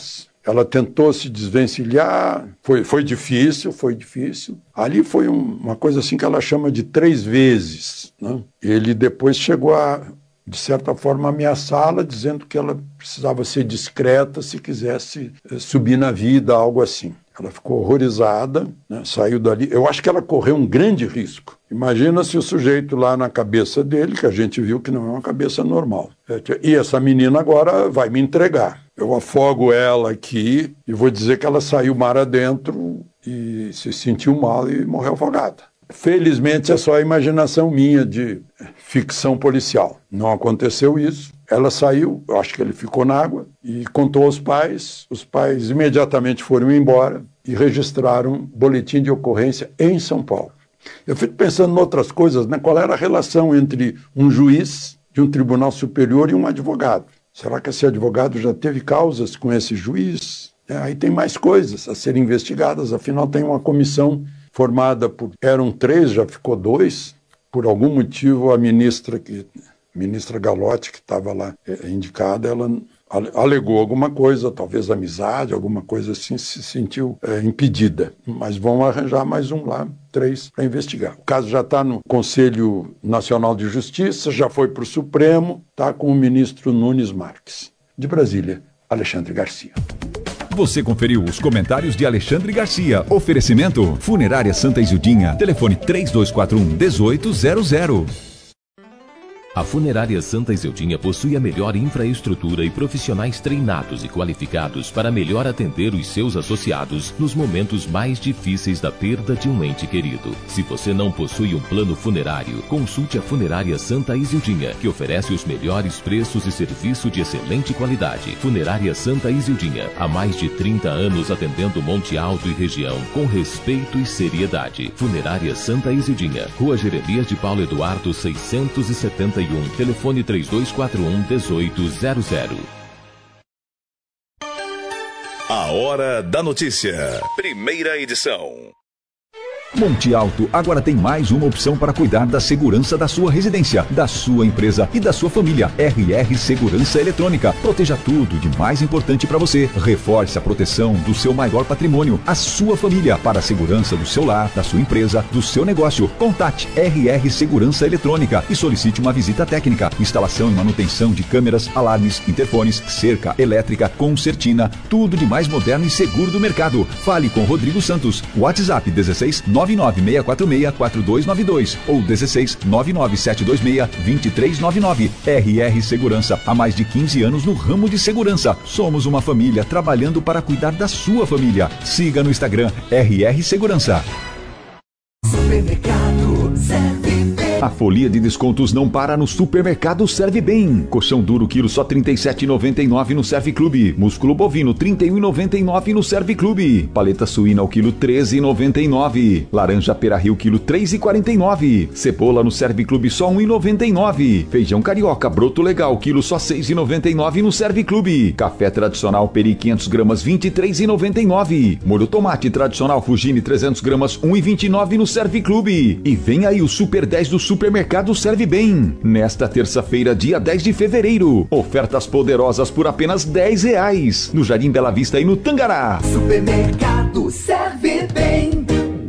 ela tentou se desvencilhar, foi, foi difícil, foi difícil. Ali foi um, uma coisa assim que ela chama de três vezes, né? Ele depois chegou a, de certa forma, ameaçá-la, dizendo que ela precisava ser discreta se quisesse subir na vida, algo assim. Ela ficou horrorizada, né? Saiu dali. Eu acho que ela correu um grande risco. Imagina se o sujeito lá na cabeça dele, que a gente viu que não é uma cabeça normal. E essa menina agora vai me entregar. Eu afogo ela aqui e vou dizer que ela saiu mar adentro e se sentiu mal e morreu afogada. Felizmente é só a imaginação minha de ficção policial. Não aconteceu isso. Ela saiu, eu acho que ele ficou na água e contou aos pais. Os pais imediatamente foram embora e registraram boletim de ocorrência em São Paulo. Eu fico pensando em outras coisas, né? Qual era a relação entre um juiz de um tribunal superior e um advogado? Será que esse advogado já teve causas com esse juiz? É, aí tem mais coisas a serem investigadas, afinal tem uma comissão formada por... Eram três, já ficou dois. Por algum motivo a ministra, que, a ministra Galotti, que estava lá é, indicada, ela alegou alguma coisa, talvez amizade, alguma coisa assim, se sentiu é, impedida. Mas vão arranjar mais um lá, três, para investigar. O caso já está no Conselho Nacional de Justiça, já foi para o Supremo, está com o ministro Nunes Marques. De Brasília, Alexandre Garcia. Você conferiu os comentários de Alexandre Garcia. Oferecimento Funerária Santa Isildinha. Telefone três dois quatro um, um oito zero zero. A Funerária Santa Isildinha possui a melhor infraestrutura e profissionais treinados e qualificados para melhor atender os seus associados nos momentos mais difíceis da perda de um ente querido. Se você não possui um plano funerário, consulte a Funerária Santa Isildinha, que oferece os melhores preços e serviço de excelente qualidade. Funerária Santa Isildinha, há mais de trinta anos atendendo Monte Alto e região com respeito e seriedade. Funerária Santa Isildinha, Rua Jeremias de Paulo Eduardo seiscentos e setenta e um, telefone três dois quatro um, um oito zero zero. A Hora da Notícia. Primeira edição. Monte Alto agora tem mais uma opção para cuidar da segurança da sua residência, da sua empresa e da sua família. R R Segurança Eletrônica. Proteja tudo de mais importante para você. Reforce a proteção do seu maior patrimônio, a sua família, para a segurança do seu lar, da sua empresa, do seu negócio. Contate R R Segurança Eletrônica e solicite uma visita técnica. Instalação e manutenção de câmeras, alarmes, interfones, cerca elétrica, concertina, tudo de mais moderno e seguro do mercado. Fale com Rodrigo Santos. WhatsApp dezesseis nove nove seis quatro seis quatro dois nove dois ou dezesseis nove nove sete dois seis dois três nove nove. R R Segurança, há mais de quinze anos no ramo de segurança. Somos uma família trabalhando para cuidar da sua família. Siga no Instagram R R Segurança. Supermercado Serve Bem. A folia de descontos não para no Supermercado Serve Bem. Colchão duro quilo só trinta e sete reais e noventa e nove centavos no Serve Clube. Músculo bovino trinta e um reais e noventa e nove centavos no Serve Clube. Paleta suína ao quilo treze reais e noventa e nove centavos. Laranja Pera-Rio quilo três reais e quarenta e nove centavos. Cebola no Serve Clube só um real e noventa e nove centavos. Feijão carioca broto legal quilo só seis reais e noventa e nove centavos no Serve Clube. Café tradicional Peri quinhentas gramas vinte e três reais e noventa e nove centavos. Molho tomate tradicional Fugini trezentas gramas um real e vinte e nove centavos no Serve Clube. E vem aí o Super dez do Supermercado Serve Bem. Nesta terça-feira, dia dez de fevereiro. Ofertas poderosas por apenas dez reais. No Jardim Bela Vista e no Tangará. Supermercado Serve Bem.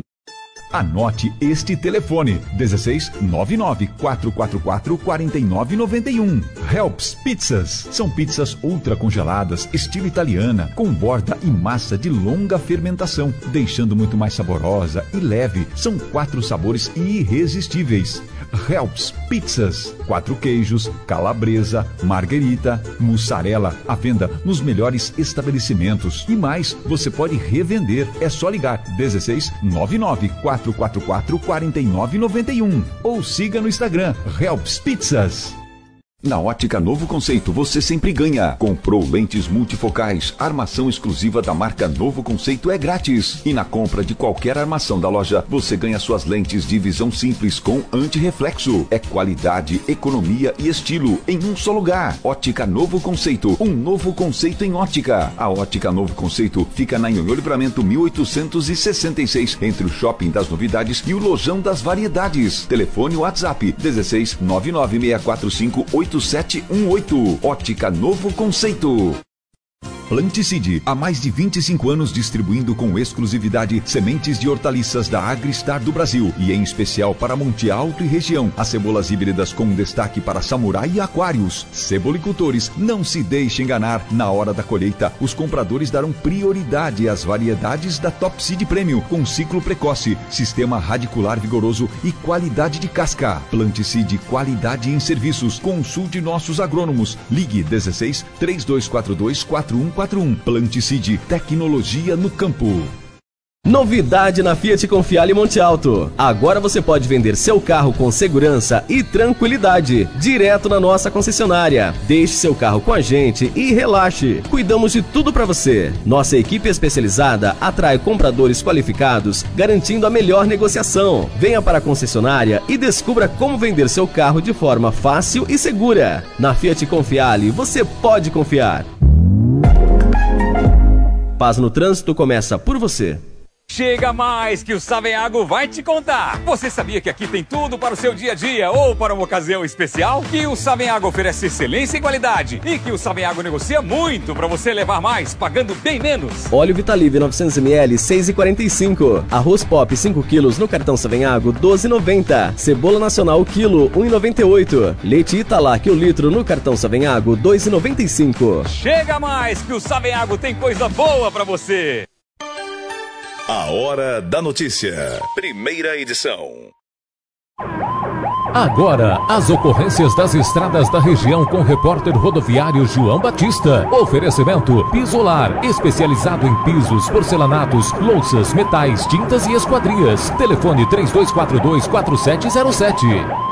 Anote este telefone: dezesseis nove nove quatro quatro quatro quatro nove nove um. Helps Pizzas. São pizzas ultra congeladas, estilo italiana, com borda e massa de longa fermentação, deixando muito mais saborosa e leve. São quatro sabores irresistíveis. Helps Pizzas. Quatro queijos, calabresa, marguerita, mussarela. À venda nos melhores estabelecimentos. E mais, você pode revender. É só ligar dezesseis nove nove quatro quatro quatro quatro nove nove um ou siga no Instagram Helps Pizzas. Na Ótica Novo Conceito, você sempre ganha. Comprou lentes multifocais, armação exclusiva da marca Novo Conceito é grátis. E na compra de qualquer armação da loja, você ganha suas lentes de visão simples com antirreflexo. É qualidade, economia e estilo em um só lugar. Ótica Novo Conceito, um novo conceito em ótica. A Ótica Novo Conceito fica na Nhonhô Livramento mil oitocentos e sessenta e seis, entre o Shopping das Novidades e o Lojão das Variedades. Telefone WhatsApp dezesseis nove nove seis quatro cinco oito sete um oito. Ótica Novo Conceito. Planticide, há mais de vinte e cinco anos distribuindo com exclusividade sementes de hortaliças da Agristar do Brasil e em especial para Monte Alto e região. As cebolas híbridas com destaque para Samurai e Aquários. Cebolicultores, não se deixe enganar. Na hora da colheita, os compradores darão prioridade às variedades da Top Seed Premium com ciclo precoce, sistema radicular vigoroso e qualidade de casca. Planticide, qualidade em serviços. Consulte nossos agrônomos. Ligue dezesseis, três dois quatro dois, quatro um quatro um. Planticide, tecnologia no campo. Novidade na Fiat Confiale Monte Alto. Agora você pode vender seu carro com segurança e tranquilidade, direto na nossa concessionária. Deixe seu carro com a gente e relaxe. Cuidamos de tudo para você. Nossa equipe especializada atrai compradores qualificados, garantindo a melhor negociação. Venha para a concessionária e descubra como vender seu carro de forma fácil e segura. Na Fiat Confiale, você pode confiar. Paz no Trânsito começa por você. Chega mais que o Savenhago vai te contar. Você sabia que aqui tem tudo para o seu dia a dia ou para uma ocasião especial? Que o Savenhago oferece excelência e qualidade e que o Savenhago negocia muito para você levar mais, pagando bem menos. Óleo Vitalive novecentos mililitros, seis reais e quarenta e cinco centavos. Arroz Pop cinco quilos no cartão Savenhago, doze reais e noventa centavos. Cebola Nacional quilo, um real e noventa e oito centavos. Leite Italac o litro no cartão Savenhago, dois reais e noventa e cinco centavos. Chega mais que o Savenhago tem coisa boa para você. A Hora da Notícia. Primeira edição. Agora, as ocorrências das estradas da região com o repórter rodoviário João Batista. Oferecimento Pisolar, especializado em pisos, porcelanatos, louças, metais, tintas e esquadrias. Telefone três dois quatro dois, quatro sete zero sete.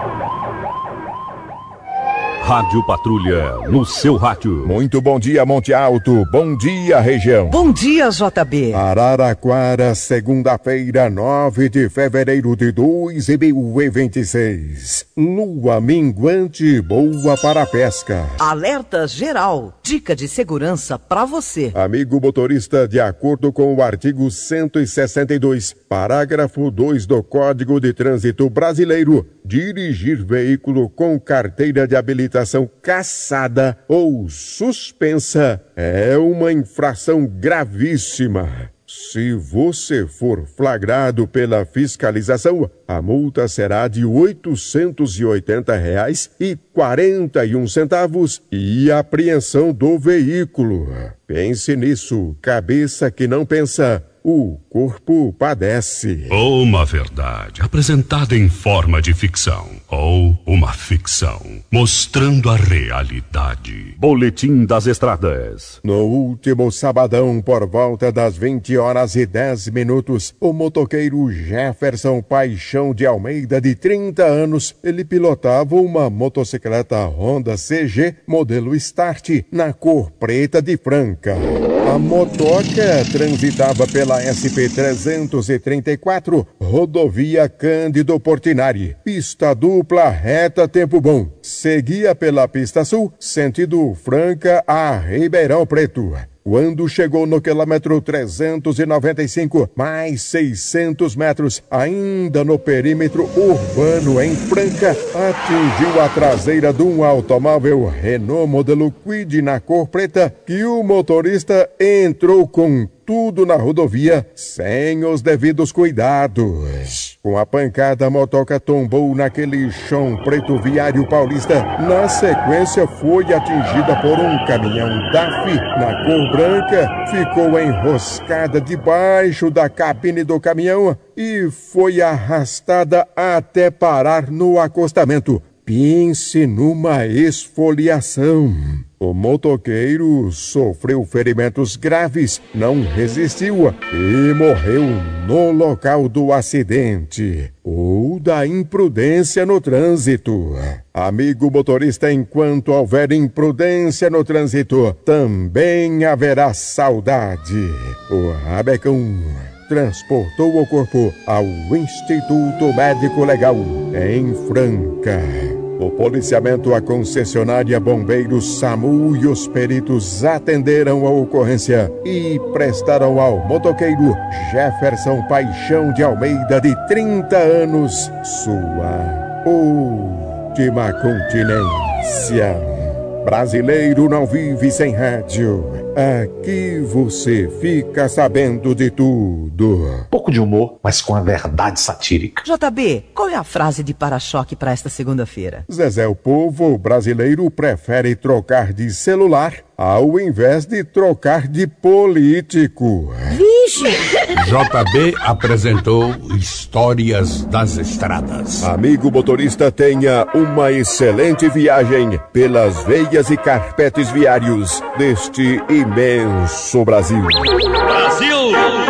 Rádio Patrulha, no seu rádio. Muito bom dia, Monte Alto. Bom dia, região. Bom dia, J B. Araraquara, segunda-feira, nove de fevereiro de dois mil e vinte e seis. Lua minguante, boa para a pesca. Alerta geral. Dica de segurança para você. Amigo motorista, de acordo com o artigo cento e sessenta e dois, parágrafo dois do Código de Trânsito Brasileiro, dirigir veículo com carteira de habilitação cassada ou suspensa é uma infração gravíssima. Se você for flagrado pela fiscalização, a multa será de oitocentos e oitenta reais e quarenta e um centavos e apreensão do veículo. Pense nisso, cabeça que não pensa, o corpo padece. Uma verdade apresentada em forma de ficção ou uma ficção mostrando a realidade. Boletim das Estradas. No último sabadão, por volta das vinte horas e dez minutos, o motoqueiro Jefferson Paixão de Almeida, de trinta anos, ele pilotava uma motocicleta Honda C G modelo Start na cor preta de Franca. A motoca transitava pela S P trezentos e trinta e quatro, rodovia Cândido Portinari, pista dupla reta tempo bom. Seguia pela pista sul, sentido Franca a Ribeirão Preto. Quando chegou no quilômetro trezentos e noventa e cinco, mais seiscentos metros, ainda no perímetro urbano em Franca, atingiu a traseira de um automóvel Renault modelo Kwid na cor preta, que o motorista entrou com tudo na rodovia sem os devidos cuidados. Com a pancada, a motoca tombou naquele chão preto viário paulista. Na sequência, foi atingida por um caminhão D A F na cor branca, ficou enroscada debaixo da cabine do caminhão e foi arrastada até parar no acostamento. Pense numa esfoliação. O motoqueiro sofreu ferimentos graves, não resistiu e morreu no local do acidente ou da imprudência no trânsito. Amigo motorista, enquanto houver imprudência no trânsito, também haverá saudade. O Rabecão transportou o corpo ao Instituto Médico Legal em Franca. O policiamento, a concessionária, bombeiros, SAMU e os peritos atenderam a ocorrência e prestaram ao motoqueiro Jefferson Paixão de Almeida, de trinta anos, sua última continência. Brasileiro não vive sem rádio. Aqui você fica sabendo de tudo. Pouco de humor, mas com a verdade satírica. J B, qual é a frase de para-choque para esta segunda-feira? Zezé, o povo brasileiro prefere trocar de celular ao invés de trocar de político. Vixe! J B apresentou Histórias das Estradas. Amigo motorista, tenha uma excelente viagem pelas veias e carpetes viários deste imenso Brasil. Brasil!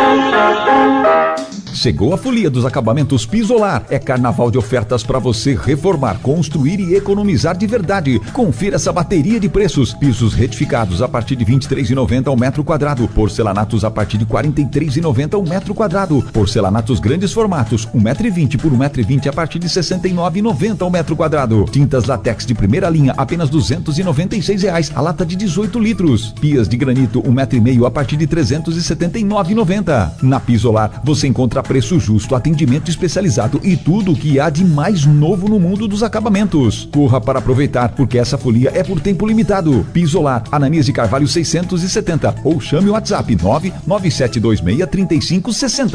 Chegou a folia dos acabamentos Pisolar. É carnaval de ofertas para você reformar, construir e economizar de verdade. Confira essa bateria de preços. Pisos retificados a partir de vinte e três reais e noventa centavos ao metro quadrado. Porcelanatos a partir de quarenta e três reais e noventa centavos ao metro quadrado. Porcelanatos grandes formatos, um metro e vinte por um metro e vinte a partir de sessenta e nove reais e noventa centavos ao metro quadrado. Tintas latex de primeira linha, apenas duzentos e noventa e seis reais a lata de dezoito litros. Pias de granito, um metro e meio a partir de trezentos e setenta e nove reais e noventa centavos. Na Pisolar você encontra preço justo, atendimento especializado e tudo o que há de mais novo no mundo dos acabamentos. Corra para aproveitar, porque essa folia é por tempo limitado. Pisolar, Ananias de Carvalho seiscentos e setenta ou chame o WhatsApp nove nove sete dois seis três cinco seis zero.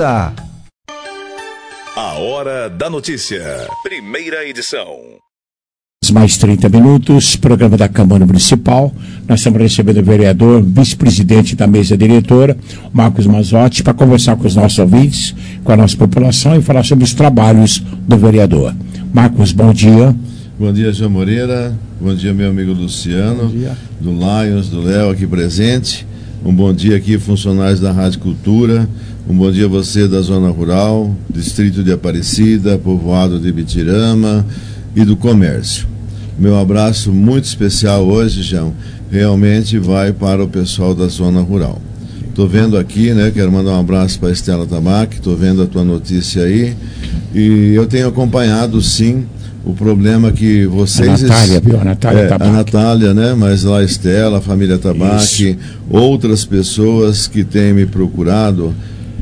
A Hora da Notícia, primeira edição. Mais trinta minutos, programa da Câmara Municipal. Nós estamos recebendo o vereador, vice-presidente da mesa diretora, Marcos Mazzotti, para conversar com os nossos ouvintes, com a nossa população e falar sobre os trabalhos do vereador. Marcos, bom dia. Bom dia, João Moreira. Bom dia, meu amigo Luciano, do Lions, do Léo aqui presente. Um bom dia aqui, funcionários da Rádio Cultura. Um bom dia a você da Zona Rural, Distrito de Aparecida, povoado de Bitirama e do Comércio. Meu abraço muito especial hoje, João, realmente vai para o pessoal da Zona Rural. Estou vendo aqui, né, quero mandar um abraço para a Estela Tabac, estou vendo a tua notícia aí, e eu tenho acompanhado, sim, o problema que vocês... A Natália, viu? A Natália é, Tabac. A Natália, né, mas lá a Estela, a família Tabac, Isso. outras pessoas que têm me procurado,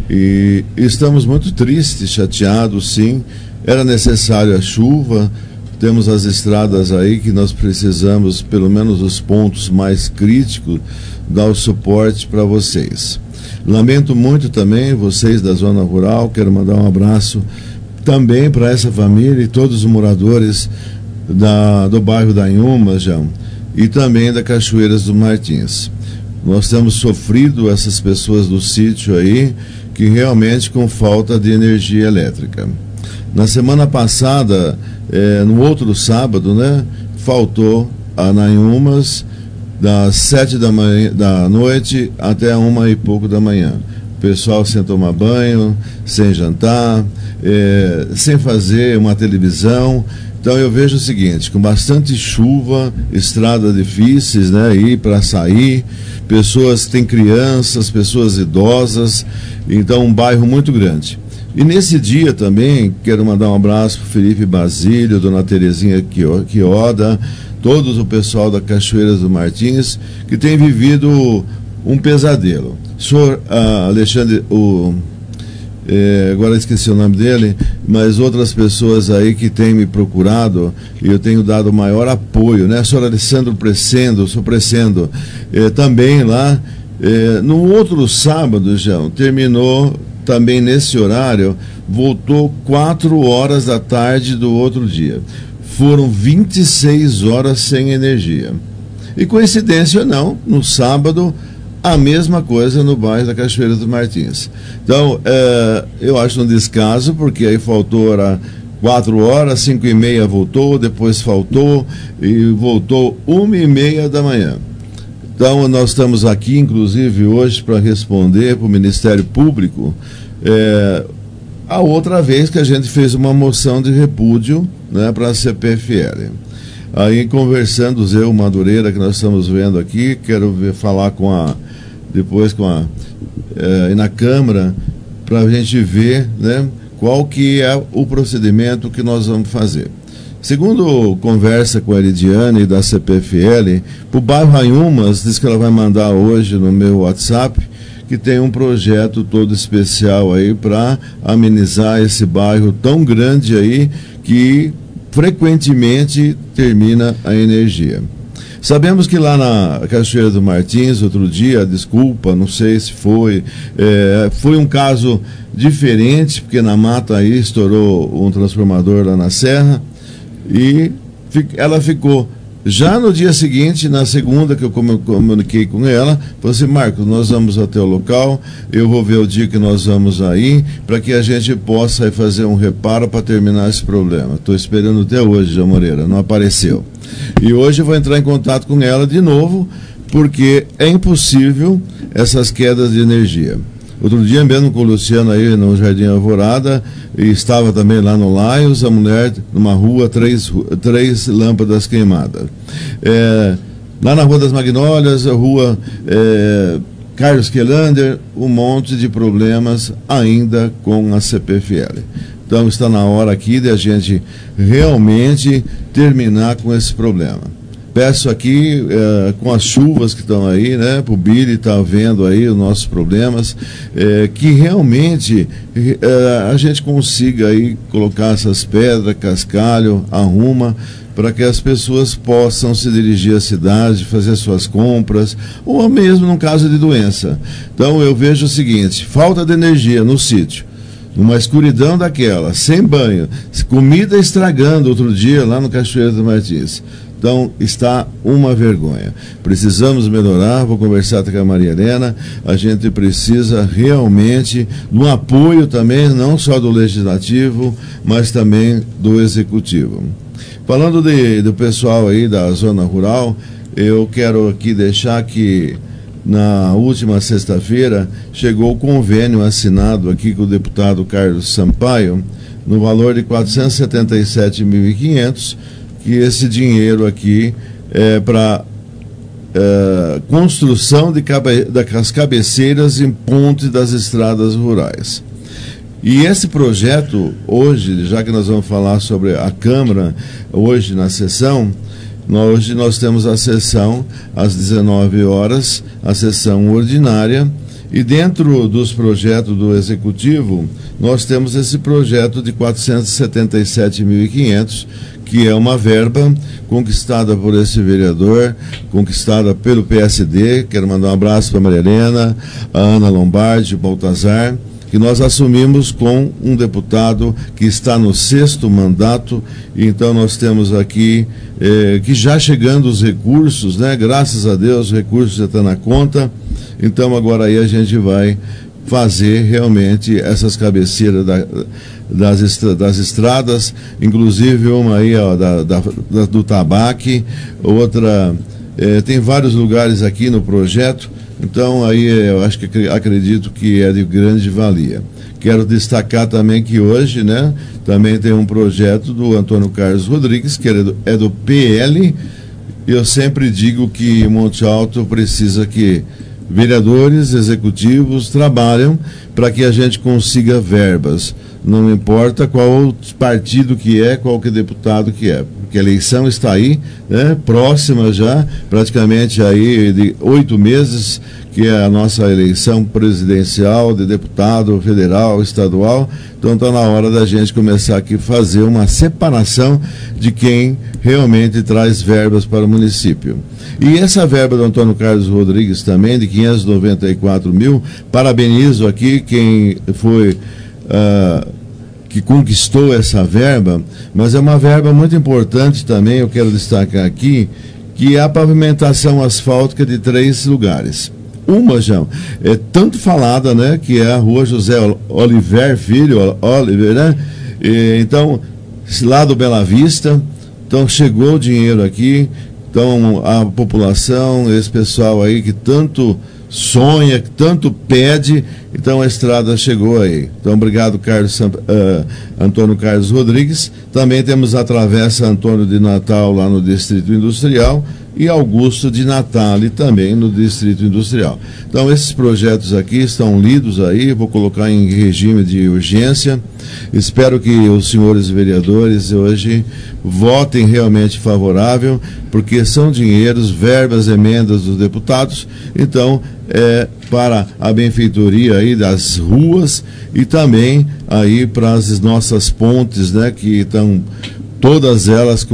e estamos muito tristes, chateados, sim, era necessário a chuva. Temos as estradas aí que nós precisamos, pelo menos os pontos mais críticos, dar o suporte para vocês. Lamento muito também vocês da Zona Rural, quero mandar um abraço também para essa família e todos os moradores da, do bairro da Inhumas, João, e também da Cachoeiras do Martins. Nós temos sofrido essas pessoas do sítio aí, que realmente com falta de energia elétrica. Na semana passada, é, no outro sábado, né, faltou a Nainhumas das sete da, manhã, da noite até uma e pouco da manhã. O pessoal sem tomar banho, sem jantar, é, sem fazer uma televisão. Então eu vejo o seguinte, com bastante chuva, estradas difíceis, né, ir para sair, pessoas têm crianças, pessoas idosas, então um bairro muito grande. E nesse dia também, quero mandar um abraço para o Felipe Basílio, Dona Terezinha Quioda, todo o pessoal da Cachoeiras do Martins, que tem vivido um pesadelo. O senhor ah, Alexandre, o, é, agora esqueci o nome dele, mas outras pessoas aí que têm me procurado, e eu tenho dado maior apoio, né? O senhor Alessandro Presendo, o senhor Presendo, é, também lá, é, no outro sábado, já terminou... Também nesse horário, voltou quatro horas da tarde do outro dia. Foram vinte e seis horas sem energia. E coincidência ou não, no sábado, a mesma coisa no bairro da Cachoeira dos Martins. Então, é, eu acho um descaso, porque aí faltou era quatro horas, cinco e meia voltou, depois faltou, e voltou uma e meia da manhã. Então, nós estamos aqui, inclusive, hoje, para responder para o Ministério Público é, a outra vez que a gente fez uma moção de repúdio, né, para a C P F L. Aí, conversando, eu, Madureira, que nós estamos vendo aqui, quero ver, falar com a, depois com a, é, na Câmara, para a gente ver, né, qual que é o procedimento que nós vamos fazer. Segundo conversa com a Eridiane da C P F L, para o bairro Anhumas, diz que ela vai mandar hoje no meu WhatsApp, que tem um projeto todo especial aí para amenizar esse bairro tão grande aí, que frequentemente termina a energia. Sabemos que lá na Cachoeira do Martins, outro dia, desculpa, não sei se foi, é, foi um caso diferente, porque na mata aí estourou um transformador lá na serra e fi, ela ficou. Já no dia seguinte, na segunda que eu comuniquei com ela, falei assim, Marcos, nós vamos até o local, eu vou ver o dia que nós vamos aí, para que a gente possa fazer um reparo para terminar esse problema. Estou esperando até hoje, João Moreira, não apareceu. E hoje eu vou entrar em contato com ela de novo, porque é impossível essas quedas de energia. Outro dia mesmo com o Luciano aí no Jardim Alvorada, e estava também lá no Laios, a mulher numa rua, três, três lâmpadas queimadas. É, lá na Rua das Magnólias, a rua é, Carlos Quelander, um monte de problemas ainda com a C P F L. Então está na hora aqui de a gente realmente terminar com esse problema. Peço aqui, eh, com as chuvas que estão aí, né, para o Billy estar vendo aí os nossos problemas, eh, que realmente eh, a gente consiga aí colocar essas pedras, cascalho, arruma, para que as pessoas possam se dirigir à cidade, fazer suas compras, ou mesmo no caso de doença. Então eu vejo o seguinte, falta de energia no sítio, numa escuridão daquela, sem banho, comida estragando outro dia lá no Cachoeira do Martins. Então, está uma vergonha. Precisamos melhorar, vou conversar com a Maria Helena, a gente precisa realmente do apoio também, não só do Legislativo, mas também do Executivo. Falando de, do pessoal aí da zona rural, eu quero aqui deixar que na última sexta-feira chegou o convênio assinado aqui com o deputado Carlos Sampaio, no valor de quatrocentos e setenta e sete mil e quinhentos reais, que esse dinheiro aqui é para é, construção de cabe, das cabeceiras em ponte das estradas rurais. E esse projeto, hoje, já que nós vamos falar sobre a Câmara, hoje na sessão, nós, hoje nós temos a sessão às dezenove horas, a sessão ordinária, e dentro dos projetos do Executivo, nós temos esse projeto de quatrocentos e setenta e sete mil e quinhentos, que é uma verba conquistada por esse vereador, conquistada pelo P S D. Quero mandar um abraço para a Maria Helena, a Ana Lombardi, o Baltazar, que nós assumimos com um deputado que está no sexto mandato. Então nós temos aqui eh, que já chegando os recursos, né? Graças a Deus, os recursos já estão na conta. Então agora aí a gente vai fazer realmente essas cabeceiras da, das, estra, das estradas, inclusive uma aí ó, da, da, da, do Tabaque, outra, eh, tem vários lugares aqui no projeto, então aí eu acho que acredito que é de grande valia. Quero destacar também que hoje, né, também tem um projeto do Antônio Carlos Rodrigues, que é do, é do P L. Eu sempre digo que Monte Alto precisa que vereadores, executivos trabalham para que a gente consiga verbas. Não importa qual partido que é, qual que é deputado que é, porque a eleição está aí, né, próxima já, praticamente aí de oito meses, que é a nossa eleição presidencial, de deputado federal, estadual. Então está na hora da gente começar aqui a fazer uma separação de quem realmente traz verbas para o município. E essa verba do Antônio Carlos Rodrigues também, de quinhentos e noventa e quatro mil, parabenizo aqui quem foi, uh, que conquistou essa verba, mas é uma verba muito importante também, eu quero destacar aqui, que é a pavimentação asfáltica de três lugares. Uma, João, é tanto falada, né, que é a rua José Oliver Filho, Oliver, né? E, então, lá do Bela Vista, então chegou o dinheiro aqui, então a população, esse pessoal aí que tanto sonha, que tanto pede, então a estrada chegou aí. Então, obrigado, Carlos, uh, Antônio Carlos Rodrigues. Também temos a Travessa Antônio de Natal lá no Distrito Industrial e Augusto de Natale também no Distrito Industrial. Então, esses projetos aqui estão lidos aí, vou colocar em regime de urgência. Espero que os senhores vereadores hoje votem realmente favorável, porque são dinheiros, verbas, emendas dos deputados. Então, é para a benfeitoria aí das ruas e também aí para as nossas pontes, né, que estão todas elas com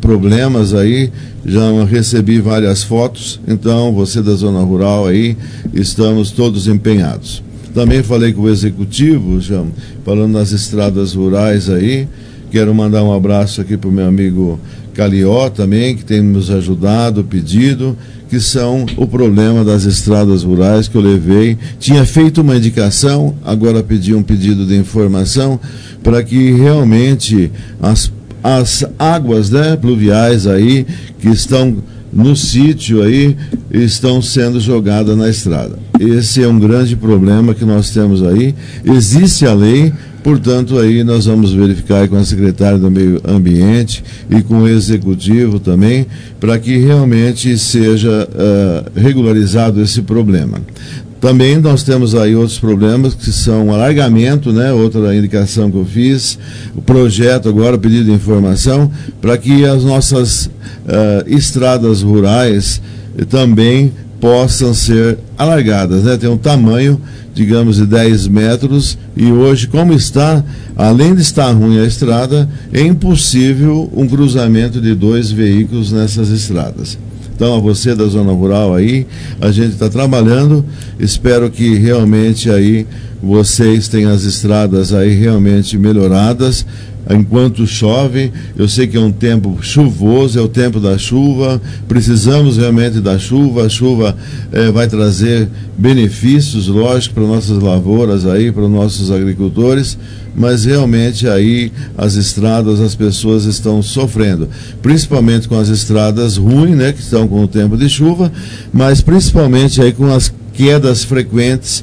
problemas aí, já recebi várias fotos, então você da zona rural aí, estamos todos empenhados. Também falei com o executivo, já falando nas estradas rurais aí, quero mandar um abraço aqui para o meu amigo Calió também, que tem nos ajudado, pedido, que são o problema das estradas rurais que eu levei. Tinha feito uma indicação, agora pedi um pedido de informação para que realmente as, as águas, né, pluviais aí, que estão no sítio aí, estão sendo jogadas na estrada. Esse é um grande problema que nós temos aí. Existe a lei, portanto, aí nós vamos verificar com a secretária do Meio Ambiente e com o executivo também, para que realmente seja uh, regularizado esse problema. Também nós temos aí outros problemas que são o alargamento, né? Outra indicação que eu fiz, o projeto agora, pedido de informação, para que as nossas uh, estradas rurais também possam ser alargadas, né? Tem um tamanho, digamos, de dez metros, e hoje, como está, além de estar ruim a estrada, é impossível um cruzamento de dois veículos nessas estradas. Então, a você da zona rural aí, a gente está trabalhando, espero que realmente aí vocês tenham as estradas aí realmente melhoradas, enquanto chove. Eu sei que é um tempo chuvoso, é o tempo da chuva, precisamos realmente da chuva. A chuva eh, vai trazer benefícios, lógico, para nossas lavouras aí, para nossos agricultores, mas realmente aí as estradas, as pessoas estão sofrendo, principalmente com as estradas ruins, né, que estão com o tempo de chuva, mas principalmente aí com as quedas frequentes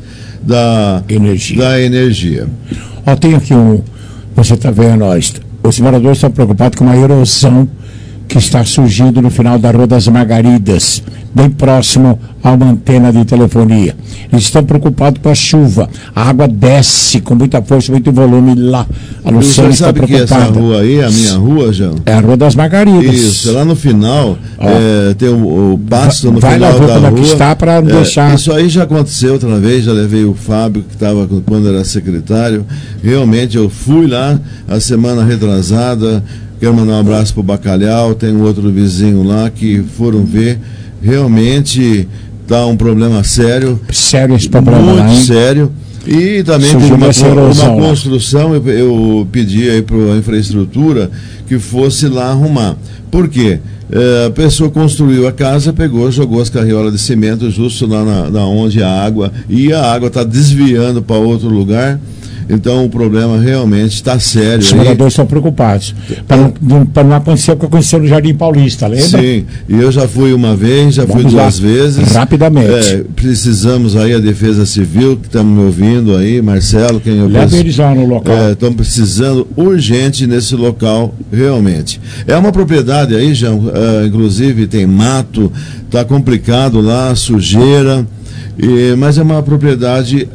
da energia. Da energia. Ó, tem aqui um, você está vendo, ó, os moradores estão preocupados com uma erosão que está surgindo no final da Rua das Margaridas, bem próximo a uma antena de telefonia. Eles estão preocupados com a chuva. A água desce com muita força, muito volume lá. A Luciana está sabe preocupada. Que essa rua aí, a minha rua, João? É a Rua das Margaridas. Isso, lá no final, é, tem o, o pasto no vai final lá ver da como rua. É que está para é, deixar. Isso aí já aconteceu outra vez, já levei o Fábio, que estava quando era secretário. Realmente eu fui lá a semana retrasada. Quero mandar um abraço para o Bacalhau, tem um outro vizinho lá que foram ver. Realmente está um problema sério. Sério esse problema Muito lá, hein? sério. E também tem uma, uma construção, eu, eu pedi aí para a infraestrutura que fosse lá arrumar. Por quê? É, a pessoa construiu a casa, pegou, jogou as carriolas de cimento justo lá na, na onde a água, e a água está desviando para outro lugar. Então o problema realmente está sério. Os moradores estão preocupados. Para não, para não acontecer o que aconteceu no Jardim Paulista, lembra? Sim, e eu já fui uma vez, já Vamos fui lá, duas vezes. rapidamente. É, precisamos aí, a Defesa Civil, que está me ouvindo aí, Marcelo, quem eu Leve eles lá no local. Estão é, precisando urgente nesse local, realmente. É uma propriedade aí, já, uh, inclusive tem mato, está complicado lá, sujeira, e, mas é uma propriedade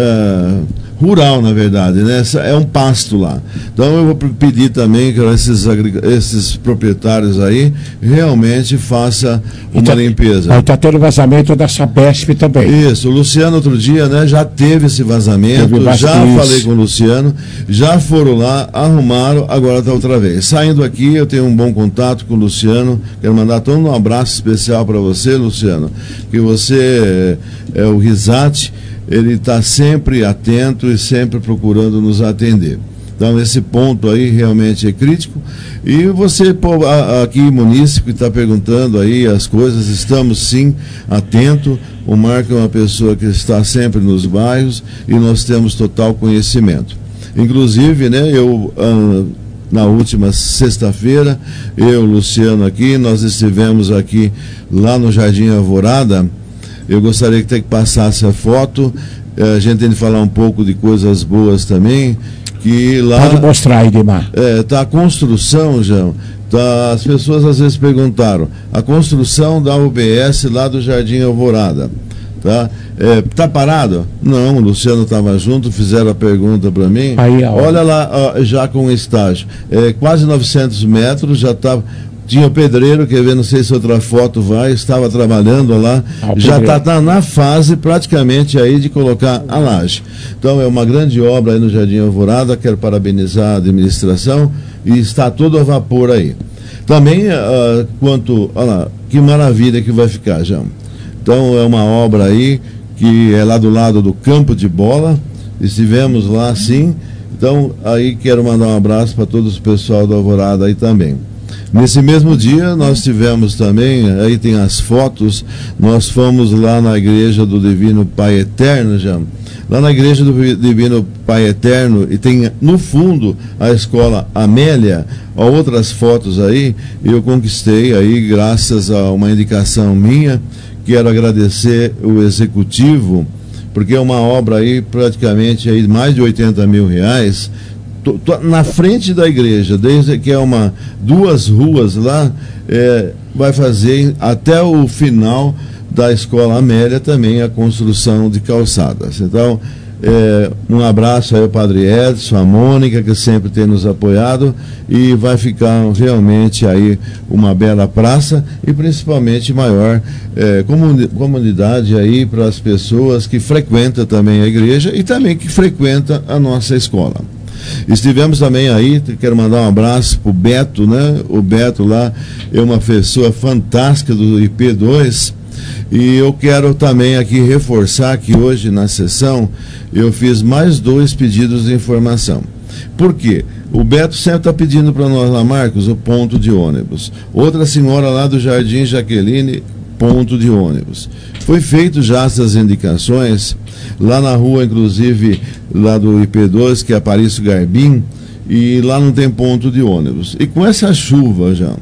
uh, rural, na verdade, né? É um pasto lá. Então eu vou pedir também que esses, esses proprietários aí realmente façam uma tá, limpeza. Está tendo vazamento da Sabesp também. Isso, o Luciano outro dia, né, já teve esse vazamento, teve já isso. Falei com o Luciano, já foram lá, arrumaram, agora está outra vez. Saindo aqui, eu tenho um bom contato com o Luciano, quero mandar todo um abraço especial para você, Luciano, que você é, é o Risate, ele está sempre atento e sempre procurando nos atender. Então esse ponto aí realmente é crítico. E você pô, aqui, munícipe, está perguntando aí as coisas, estamos sim atentos. O Marco é uma pessoa que está sempre nos bairros e nós temos total conhecimento. Inclusive, né, eu ah, na última sexta-feira, eu, Luciano aqui, nós estivemos aqui lá no Jardim Alvorada. Eu gostaria que, que passasse a foto. A gente tem de falar um pouco de coisas boas também. Que lá, pode mostrar, Edmar. É, tá a construção, João. Tá, as pessoas às vezes perguntaram. A construção da U B S lá do Jardim Alvorada. Tá? É, tá parado? Não, o Luciano estava junto, fizeram a pergunta para mim. Aí, olha lá, ó, já com o estágio. É, quase novecentos metros, já estava. Tinha o pedreiro, quer ver, não sei se outra foto vai, estava trabalhando lá, ah, já está tá na fase praticamente aí de colocar a laje. Então é uma grande obra aí no Jardim Alvorada, quero parabenizar a administração e está tudo a vapor aí. Também, uh, quanto, olha lá, que maravilha que vai ficar, já. Então, é uma obra aí que é lá do lado do campo de bola, estivemos lá, sim. Então, aí quero mandar um abraço para todo o pessoal do Alvorada aí também. Nesse mesmo dia, nós tivemos também, aí tem as fotos, nós fomos lá na igreja do Divino Pai Eterno, já. Lá na igreja do Divino Pai Eterno, e tem no fundo a escola Amélia, ó, outras fotos aí, eu conquistei aí graças a uma indicação minha. Quero agradecer o executivo, porque é uma obra aí praticamente aí mais de oitenta mil reais, tô, tô na frente da igreja, desde que é uma, duas ruas lá, é, vai fazer até o final da Escola Amélia também a construção de calçadas. Então, é, um abraço aí ao Padre Edson, a Mônica, que sempre tem nos apoiado, e vai ficar realmente aí uma bela praça e principalmente maior é, comunidade aí para as pessoas que frequentam também a igreja e também que frequentam a nossa escola. Estivemos também aí, quero mandar um abraço pro Beto, né? O Beto lá é uma pessoa fantástica do I P dois. E eu quero também aqui reforçar que hoje na sessão eu fiz mais dois pedidos de informação. Por quê? O Beto sempre está pedindo para nós lá, Marcos, o ponto de ônibus. Outra senhora lá do Jardim Jaqueline, ponto de ônibus. Foi feito já essas indicações, lá na rua, inclusive, lá do I P dois, que é Aparício Garbim, e lá não tem ponto de ônibus. E com essa chuva já,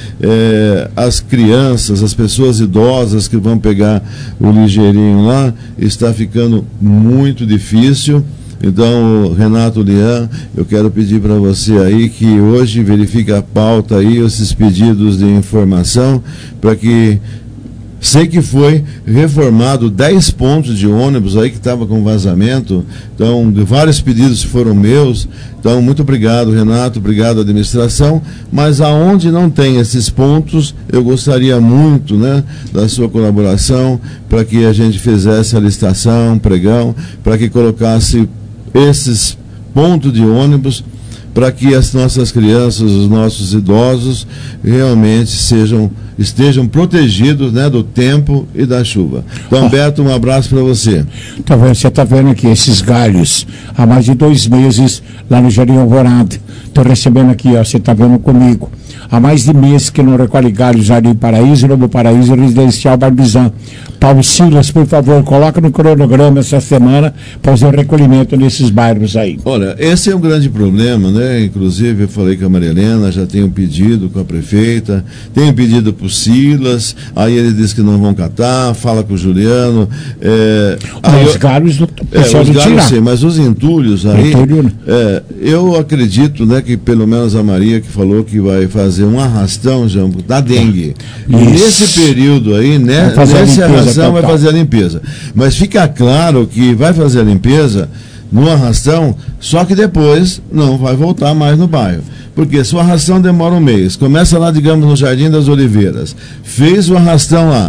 É, as crianças, as pessoas idosas que vão pegar o ligeirinho lá, está ficando muito difícil. Então, Renato Lian, eu quero pedir para você aí que hoje verifique a pauta aí, esses pedidos de informação, para que, sei que foi reformado dez pontos de ônibus aí que estava com vazamento, então vários pedidos foram meus, então muito obrigado, Renato, obrigado administração, mas aonde não tem esses pontos, eu gostaria muito, né, da sua colaboração para que a gente fizesse a licitação, pregão, para que colocasse esses pontos de ônibus, para que as nossas crianças, os nossos idosos realmente sejam, estejam protegidos, né, do tempo e da chuva. Então, Beto, um abraço para você. Tá vendo, você está vendo aqui esses galhos há mais de dois meses lá no Jardim Alvorada. Estou recebendo aqui, ó, você está vendo comigo. Há mais de mês que não recolhe galhos Jardim Paraíso, Novo Paraíso, Residencial Barbizan. Paulo Silas, por favor, coloca no cronograma essa semana para fazer o recolhimento nesses bairros aí. Olha, esse é um grande problema, né? Inclusive, eu falei com a Maria Helena, já tenho um pedido com a prefeita, tenho pedido para o Silas, aí ele disse que não vão catar, fala com o Juliano. É, mas os galhos não é, os galhos sim, mas os entulhos aí, Entulho, né? é, eu acredito, né, que pelo menos a Maria que falou que vai fazer um arrastão, Jambo, da dengue. E nesse período aí, né, nesse arrastão vai fazer a limpeza. Mas fica claro que vai fazer a limpeza no arrastão, só que depois não vai voltar mais no bairro. Porque se o arrastão demora um mês, começa lá, digamos, no Jardim das Oliveiras, fez o arrastão lá,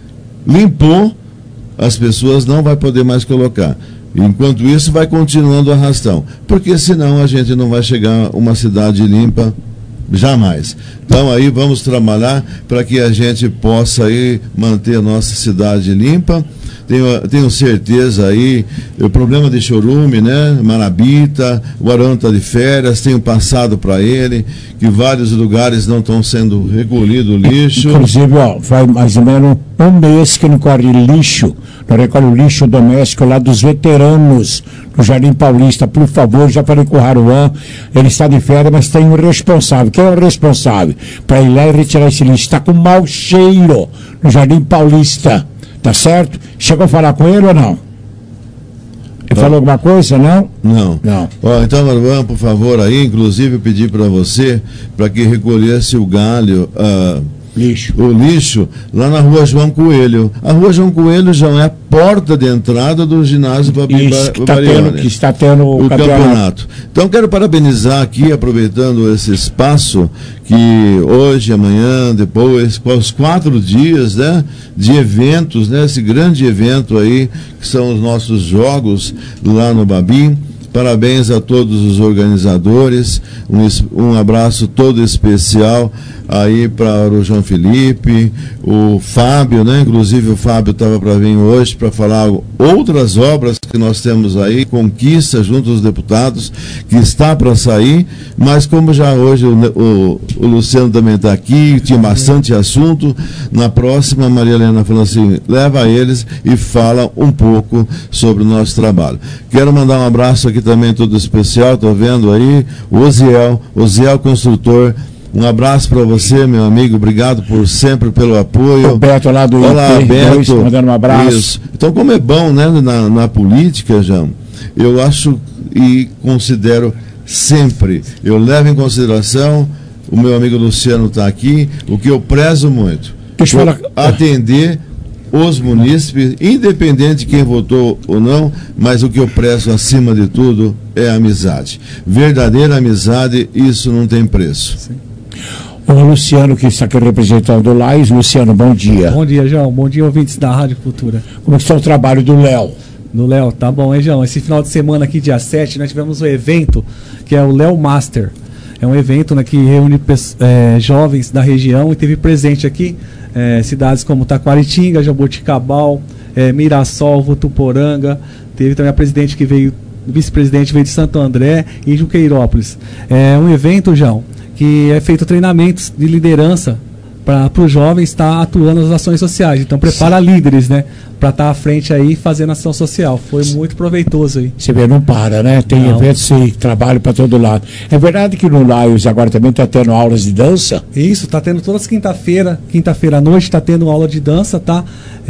limpou, as pessoas não vai poder mais colocar. Enquanto isso, vai continuando o arrastão. Porque senão a gente não vai chegar a uma cidade limpa jamais. Então aí vamos trabalhar para que a gente possa aí manter a nossa cidade limpa. Tenho, tenho certeza aí, o problema de chorume, né? Marabita, o Arão está de férias, tenho passado para ele que vários lugares não estão sendo recolhido lixo. Inclusive, ó, vai mais ou menos um mês que não corre lixo, não recolhe o lixo doméstico lá dos veteranos no Jardim Paulista. Por favor, já falei com o Haruan, ele está de férias, mas tem um responsável. Quem é o responsável para ir lá e retirar esse lixo? Está com mau cheiro no Jardim Paulista. Tá certo? Chegou a falar com ele ou não? Ele não. Falou alguma coisa, não? Não. Não. Ó, então, Marwan, por favor, aí, inclusive, eu pedi para você para que recolhesse o galho, uh, lixo. o lixo, lá na rua João Coelho. A rua João Coelho já é a porta de entrada do ginásio Babi Isso, que, tá tendo, que está tendo o, o campeonato. campeonato. Então, quero parabenizar aqui, aproveitando esse espaço, que hoje, amanhã, depois, com os quatro dias, né, de eventos, né, esse grande evento aí, que são os nossos jogos lá no Babi. Parabéns a todos os organizadores, um, um abraço todo especial aí para o João Felipe, o Fábio, né? Inclusive o Fábio estava para vir hoje para falar outras obras que nós temos aí, conquista junto aos deputados, que está para sair, mas como já hoje o, o, o Luciano também está aqui, tinha bastante assunto, na próxima a Maria Helena falou assim, leva eles e fala um pouco sobre o nosso trabalho. Quero mandar um abraço aqui também todo especial, estou vendo aí, o Oziel, Oziel Construtor. Um abraço para você, meu amigo. Obrigado por sempre pelo apoio. O Beto lá do Olá, I P, Beto. dois, mandando um abraço. Isso. Então, como é bom, né, na, na política, João, eu acho e considero sempre, eu levo em consideração, o meu amigo Luciano está aqui, o que eu prezo muito. Deixa eu falar. Atender os munícipes, independente de quem votou ou não, mas o que eu prezo acima de tudo é a amizade. Verdadeira amizade, isso não tem preço. Sim. O Luciano, que está aqui representando o Lais. Luciano, bom dia. Bom dia, João. Bom dia, ouvintes da Rádio Cultura. Como está o trabalho do Léo? Do Léo, tá bom, hein, João? Esse final de semana aqui, dia sete, nós tivemos um evento que é o Léo Master. É um evento, né, que reúne é, jovens da região e teve presente aqui é, cidades como Taquaritinga, Jaboticabal, é, Mirassol, Votuporanga. Teve também a presidente que veio, vice-presidente veio de Santo André e Juqueirópolis. É um evento, João, que é feito treinamentos de liderança para os jovens estar atuando nas ações sociais. Então prepara Sim. líderes, né? Para estar à frente aí fazendo ação social. Foi muito proveitoso aí. Você vê, não para, né? Tem não. eventos e trabalho para todo lado. É verdade que no Laios agora também está tendo aulas de dança? Isso, está tendo todas as quinta-feira, quinta-feira à noite está tendo aula de dança, tá?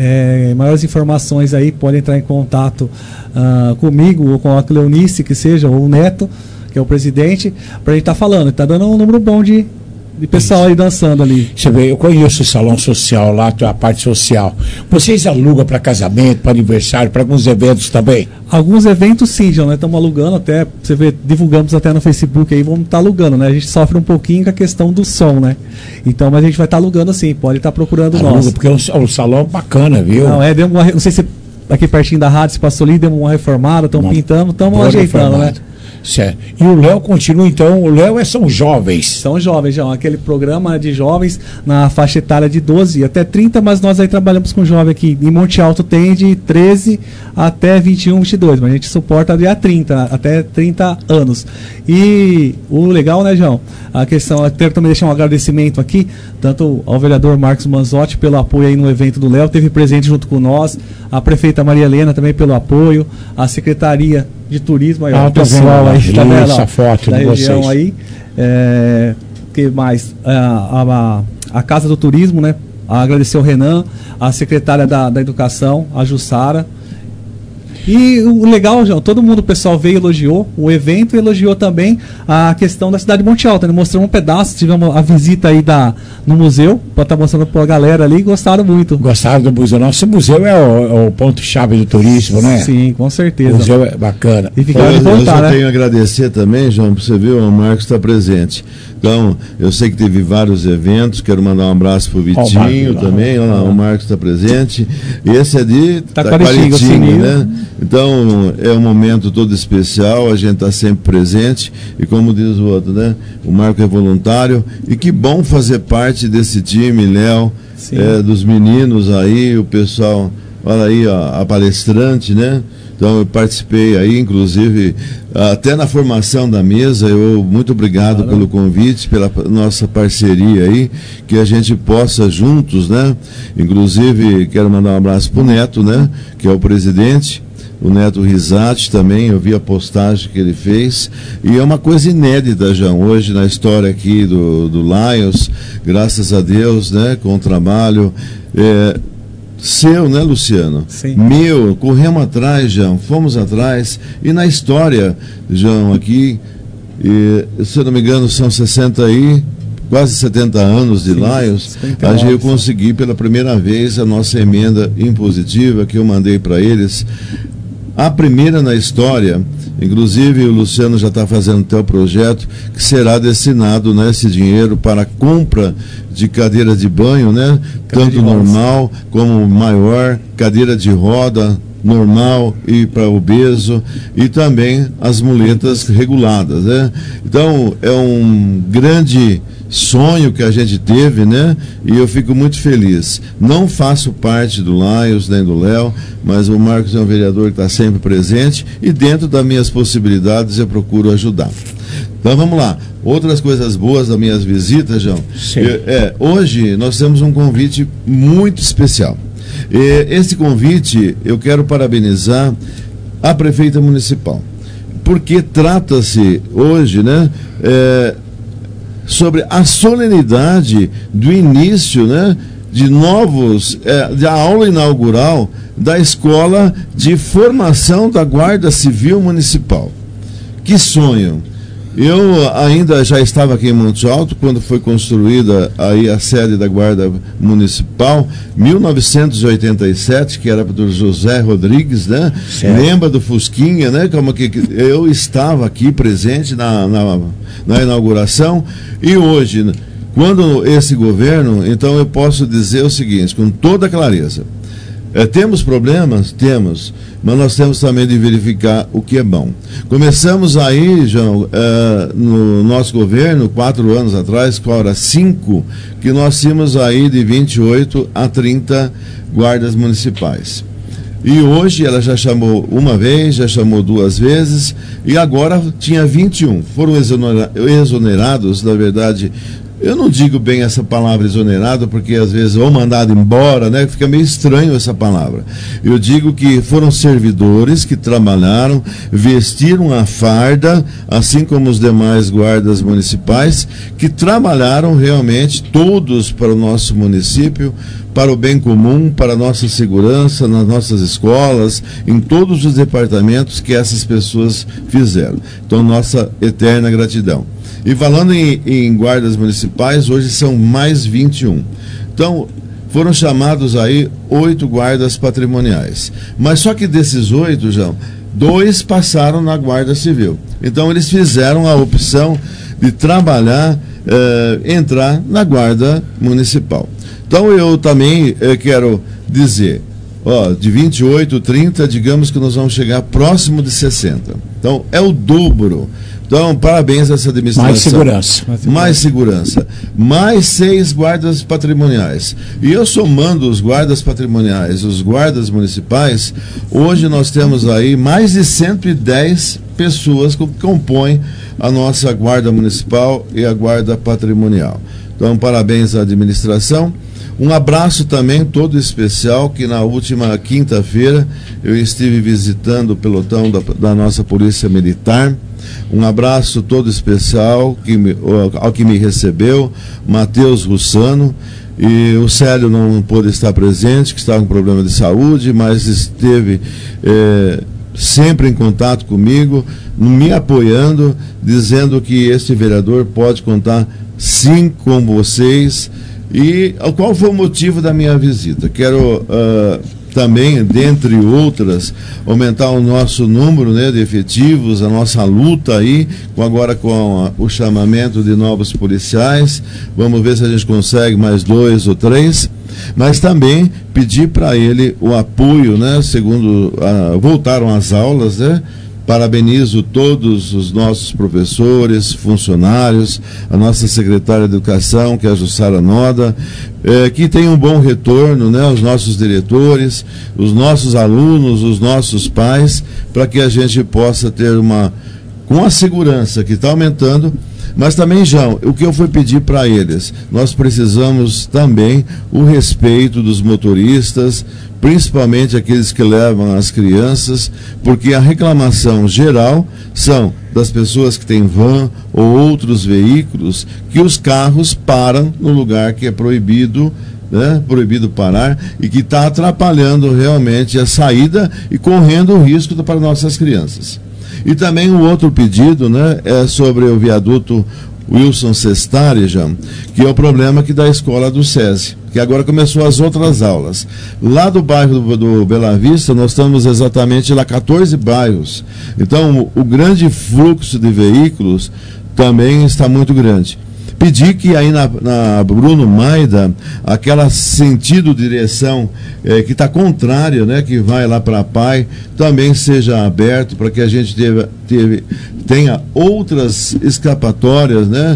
É, maiores informações aí, podem entrar em contato uh, comigo ou com a Cleonice, que seja, ou o Neto, que é o presidente, para a gente estar tá falando. Está dando um número bom de de pessoal aí dançando ali. Você vê, eu conheço o salão social lá, a parte social. Vocês alugam para casamento, para aniversário, para alguns eventos também? Alguns eventos sim, João, nós estamos alugando até, você vê, divulgamos até no Facebook aí, vamos estar tá alugando, né? A gente sofre um pouquinho com a questão do som, né? Então, mas a gente vai estar tá alugando sim, pode estar tá procurando Aluga, nós. Porque o, o salão é bacana, viu? Não, é, deu uma, não sei se aqui pertinho da rádio se passou ali, deu uma reformada, estamos pintando, estamos ajeitando, reformado. Né? Certo. E o Léo continua, então, o Léo é, são jovens. São jovens, já. Aquele programa de jovens na faixa etária de doze até trinta, mas nós aí trabalhamos com jovem aqui. Em Monte Alto tem de treze até vinte e um, vinte e dois, mas a gente suporta de a trinta, até trinta anos. E o legal, né, João? A questão, eu quero também deixar um agradecimento aqui, tanto ao vereador Marcos Manzotti pelo apoio aí no evento do Léo, teve presente junto com nós, a prefeita Maria Helena também pelo apoio, a Secretaria de Turismo, aí, ah, ó, o pessoal aí tá vendo essa foto da de região vocês. Aí, é, que mais? A, a, a Casa do Turismo, né? Agradecer ao Renan, a secretária da, da Educação, a Jussara. E o legal, João, todo mundo, o pessoal veio e elogiou o evento e elogiou também a questão da cidade de Monte Alto, né? Mostrou um pedaço, tivemos a visita aí da, no museu, para estar tá mostrando para a galera ali, gostaram muito. Gostaram do museu. Nosso museu é o, é o ponto-chave do turismo, né? Sim, com certeza. O museu é bacana. E ficar de voltar, eu só né? tenho a agradecer também, João, para você ver, o Marcos está presente. Então, eu sei que teve vários eventos, quero mandar um abraço pro Vitinho oh, também, olha lá, o Marcos está presente. Esse é de Taquaritinga, né? Então, é um momento todo especial, a gente está sempre presente, e como diz o outro, né? O Marco é voluntário, e que bom fazer parte desse time, Léo, é, dos meninos aí, o pessoal, olha aí, ó, a palestrante, né? Então eu participei aí, inclusive, até na formação da mesa. Eu muito obrigado claro. pelo convite, pela nossa parceria aí, que a gente possa juntos, né? Inclusive, quero mandar um abraço pro Neto, né? Que é o presidente, o Neto Risati também, eu vi a postagem que ele fez, e é uma coisa inédita, João, hoje na história aqui do, do Lions, graças a Deus, né? Com o trabalho. É, seu, né, Luciano? Sim. Meu, corremos atrás, João, fomos atrás, e na história, João, aqui, e, se eu não me engano, são sessenta e quase setenta anos de Sim, Lions, a gente eu consegui pela primeira vez a nossa emenda impositiva que eu mandei para eles, a primeira na história. Inclusive o Luciano já está fazendo até o projeto que será destinado, né, esse dinheiro para a compra de cadeira de banho, né? Cadeira tanto normal como maior, cadeira de roda normal e para obeso, e também as muletas reguladas, né? Então é um grande sonho que a gente teve, né? E eu fico muito feliz. Não faço parte do Lions nem do Léo, mas o Marcos é um vereador que está sempre presente e dentro das minhas possibilidades eu procuro ajudar. Então vamos lá. Outras coisas boas das minhas visitas, João. Sim. Eu, é, hoje nós temos um convite muito especial. E esse convite eu quero parabenizar a prefeita municipal, porque trata-se hoje, né, é, sobre a solenidade do início, né, de novos, é, da aula inaugural da Escola de Formação da Guarda Civil Municipal. Que sonho! Eu ainda já estava aqui em Monte Alto quando foi construída aí a sede da Guarda Municipal, mil novecentos e oitenta e sete, que era do José Rodrigues, né? Certo. Lembra do Fusquinha, né? Como que eu estava aqui presente na, na, na inauguração. E hoje, quando esse governo, então eu posso dizer o seguinte, com toda clareza, é, temos problemas? Temos, mas nós temos também de verificar o que é bom. Começamos aí, João, é, no nosso governo, quatro anos atrás, agora cinco, que nós tínhamos aí de vinte e oito a trinta guardas municipais. E hoje ela já chamou uma vez, já chamou duas vezes, e agora tinha vinte e um. Foram exonera- exonerados, na verdade. Eu não digo bem essa palavra exonerado, porque às vezes, ou mandado embora, né? Fica meio estranho essa palavra. Eu digo que foram servidores que trabalharam, vestiram a farda, assim como os demais guardas municipais, que trabalharam realmente todos para o nosso município, para o bem comum, para a nossa segurança, nas nossas escolas, em todos os departamentos que essas pessoas fizeram. Então, nossa eterna gratidão. E falando em, em guardas municipais, hoje são mais vinte e um. Então, foram chamados aí oito guardas patrimoniais. Mas só que desses oito, João, dois passaram na Guarda Civil. Então, eles fizeram a opção de trabalhar, eh, entrar na Guarda Municipal. Então, eu também eh, quero dizer, ó, de vinte e oito, trinta, digamos que nós vamos chegar próximo de sessenta. Então, é o dobro. Então, parabéns a essa administração. Mais segurança. Mais segurança. Mais seis guardas patrimoniais. E eu somando os guardas patrimoniais, os guardas municipais, hoje nós temos aí mais de cento e dez pessoas que compõem a nossa guarda municipal e a guarda patrimonial. Então, parabéns à administração. Um abraço também todo especial, que na última quinta-feira eu estive visitando o pelotão da, da nossa Polícia Militar. Um abraço todo especial que me, ao que me recebeu, Matheus Russano, e o Célio não pôde estar presente, que estava com problema de saúde, mas esteve é, sempre em contato comigo, me apoiando, dizendo que este vereador pode contar sim com vocês. E qual foi o motivo da minha visita? Quero uh, também, dentre outras, aumentar o nosso número, né, de efetivos, a nossa luta aí, com, agora com a, o chamamento de novos policiais. Vamos ver se a gente consegue mais dois ou três. Mas também pedir para ele o apoio, né, segundo uh, voltaram às aulas, né? Parabenizo todos os nossos professores, funcionários, a nossa secretária de Educação, que é a Jussara Noda, eh, que tem um bom retorno, né, os nossos diretores, os nossos alunos, os nossos pais, para que a gente possa ter uma, com a segurança que está aumentando. Mas também, João, o que eu fui pedir para eles, nós precisamos também o respeito dos motoristas, principalmente aqueles que levam as crianças, porque a reclamação geral são das pessoas que têm van ou outros veículos, que os carros param no lugar que é proibido, né, proibido parar, e que está atrapalhando realmente a saída e correndo o risco para nossas crianças. E também o outro pedido, né, é sobre o viaduto Wilson Sestari, já, que é o problema aqui da escola do SESI, que agora começou as outras aulas. Lá do bairro do, do Bela Vista, nós estamos exatamente lá quatorze bairros. Então, o, o grande fluxo de veículos também está muito grande. Pedir que aí na, na Bruno Maida, aquela sentido direção eh, que está contrária, né, que vai lá para a Pai, também seja aberto para que a gente teve, teve, tenha outras escapatórias, né,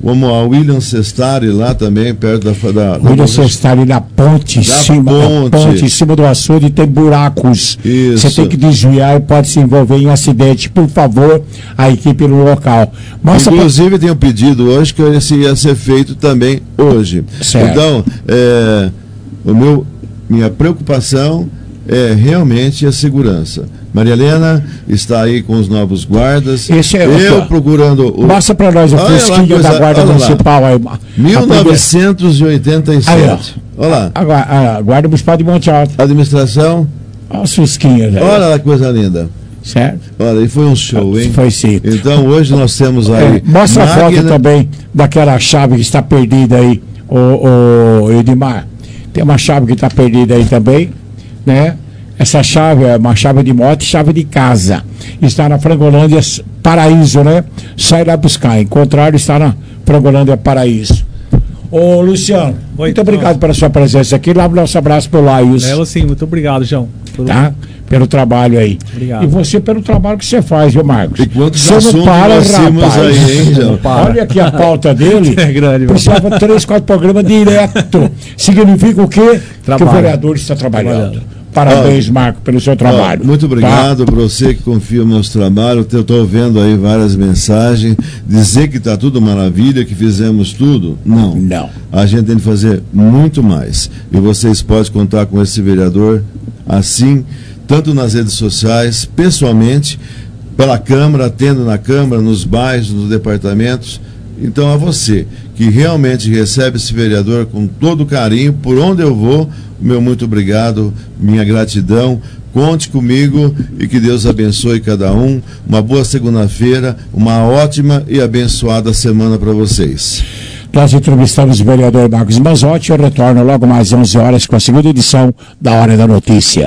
como a William Cestari lá também, perto da... da, da William Cestari na ponte, em cima, ponte. Na ponte, em cima do açude tem buracos. Você tem que desviar e pode se envolver em acidente. Por favor, a equipe no local. Mostra Inclusive, pra... tem um pedido hoje que esse ia ser feito também hoje. Certo. Então, é, o meu, minha preocupação é realmente a segurança. Maria Helena está aí com os novos guardas. Esse é eu o... procurando o... Mostra para nós o fresquinho da Guarda Municipal. Aí, mil novecentos e oitenta e sete. Olha lá. A, a Guarda Municipal de Monte Alto. Administração. Olha os fresquinhos. Olha lá que coisa linda. Certo. Olha, e foi um show, hein? Foi sim. Então hoje nós temos aí... É, mostra máquina... a foto também daquela chave que está perdida aí, o, o Edmar. Tem uma chave que está perdida aí também, né? Essa chave é uma chave de moto e chave de casa. Está na Frangolândia Paraíso, né? Sai lá buscar. Em contrário, está na Frangolândia Paraíso. Ô, Luciano, Oi, muito obrigado então. pela sua presença aqui. Lava o nosso abraço pro Laios. Levo sim, muito obrigado, João. Pelo... Tá? Pelo trabalho aí. Obrigado. E você pelo trabalho que você faz, viu, Marcos? E quantos você não para, rapaz. Aí, hein, João? Olha aqui a pauta dele. É grande, precisava de três, quatro programas direto. Significa o quê? Trabalho. Que o vereador está trabalhando. Trabalhando. Parabéns, ó, Marco, pelo seu trabalho. Ó, muito obrigado tá? para você que confia no nosso trabalho. Eu estou vendo aí várias mensagens. Dizer que está tudo maravilha, que fizemos tudo. Não. Não. A gente tem que fazer muito mais. E vocês podem contar com esse vereador assim, tanto nas redes sociais, pessoalmente, pela Câmara, atendo na Câmara, nos bairros, nos departamentos. Então, a você que realmente recebe esse vereador com todo carinho, por onde eu vou, meu muito obrigado, minha gratidão. Conte comigo e que Deus abençoe cada um. Uma boa segunda-feira, uma ótima e abençoada semana para vocês. Nós entrevistamos o vereador Marcos Mazzotti. Eu retorno logo mais onze horas com a segunda edição da Hora da Notícia.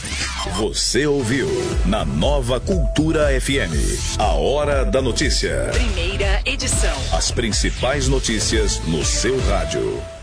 Você ouviu na Nova Cultura F M, a Hora da Notícia. Primeira edição. As principais notícias no seu rádio.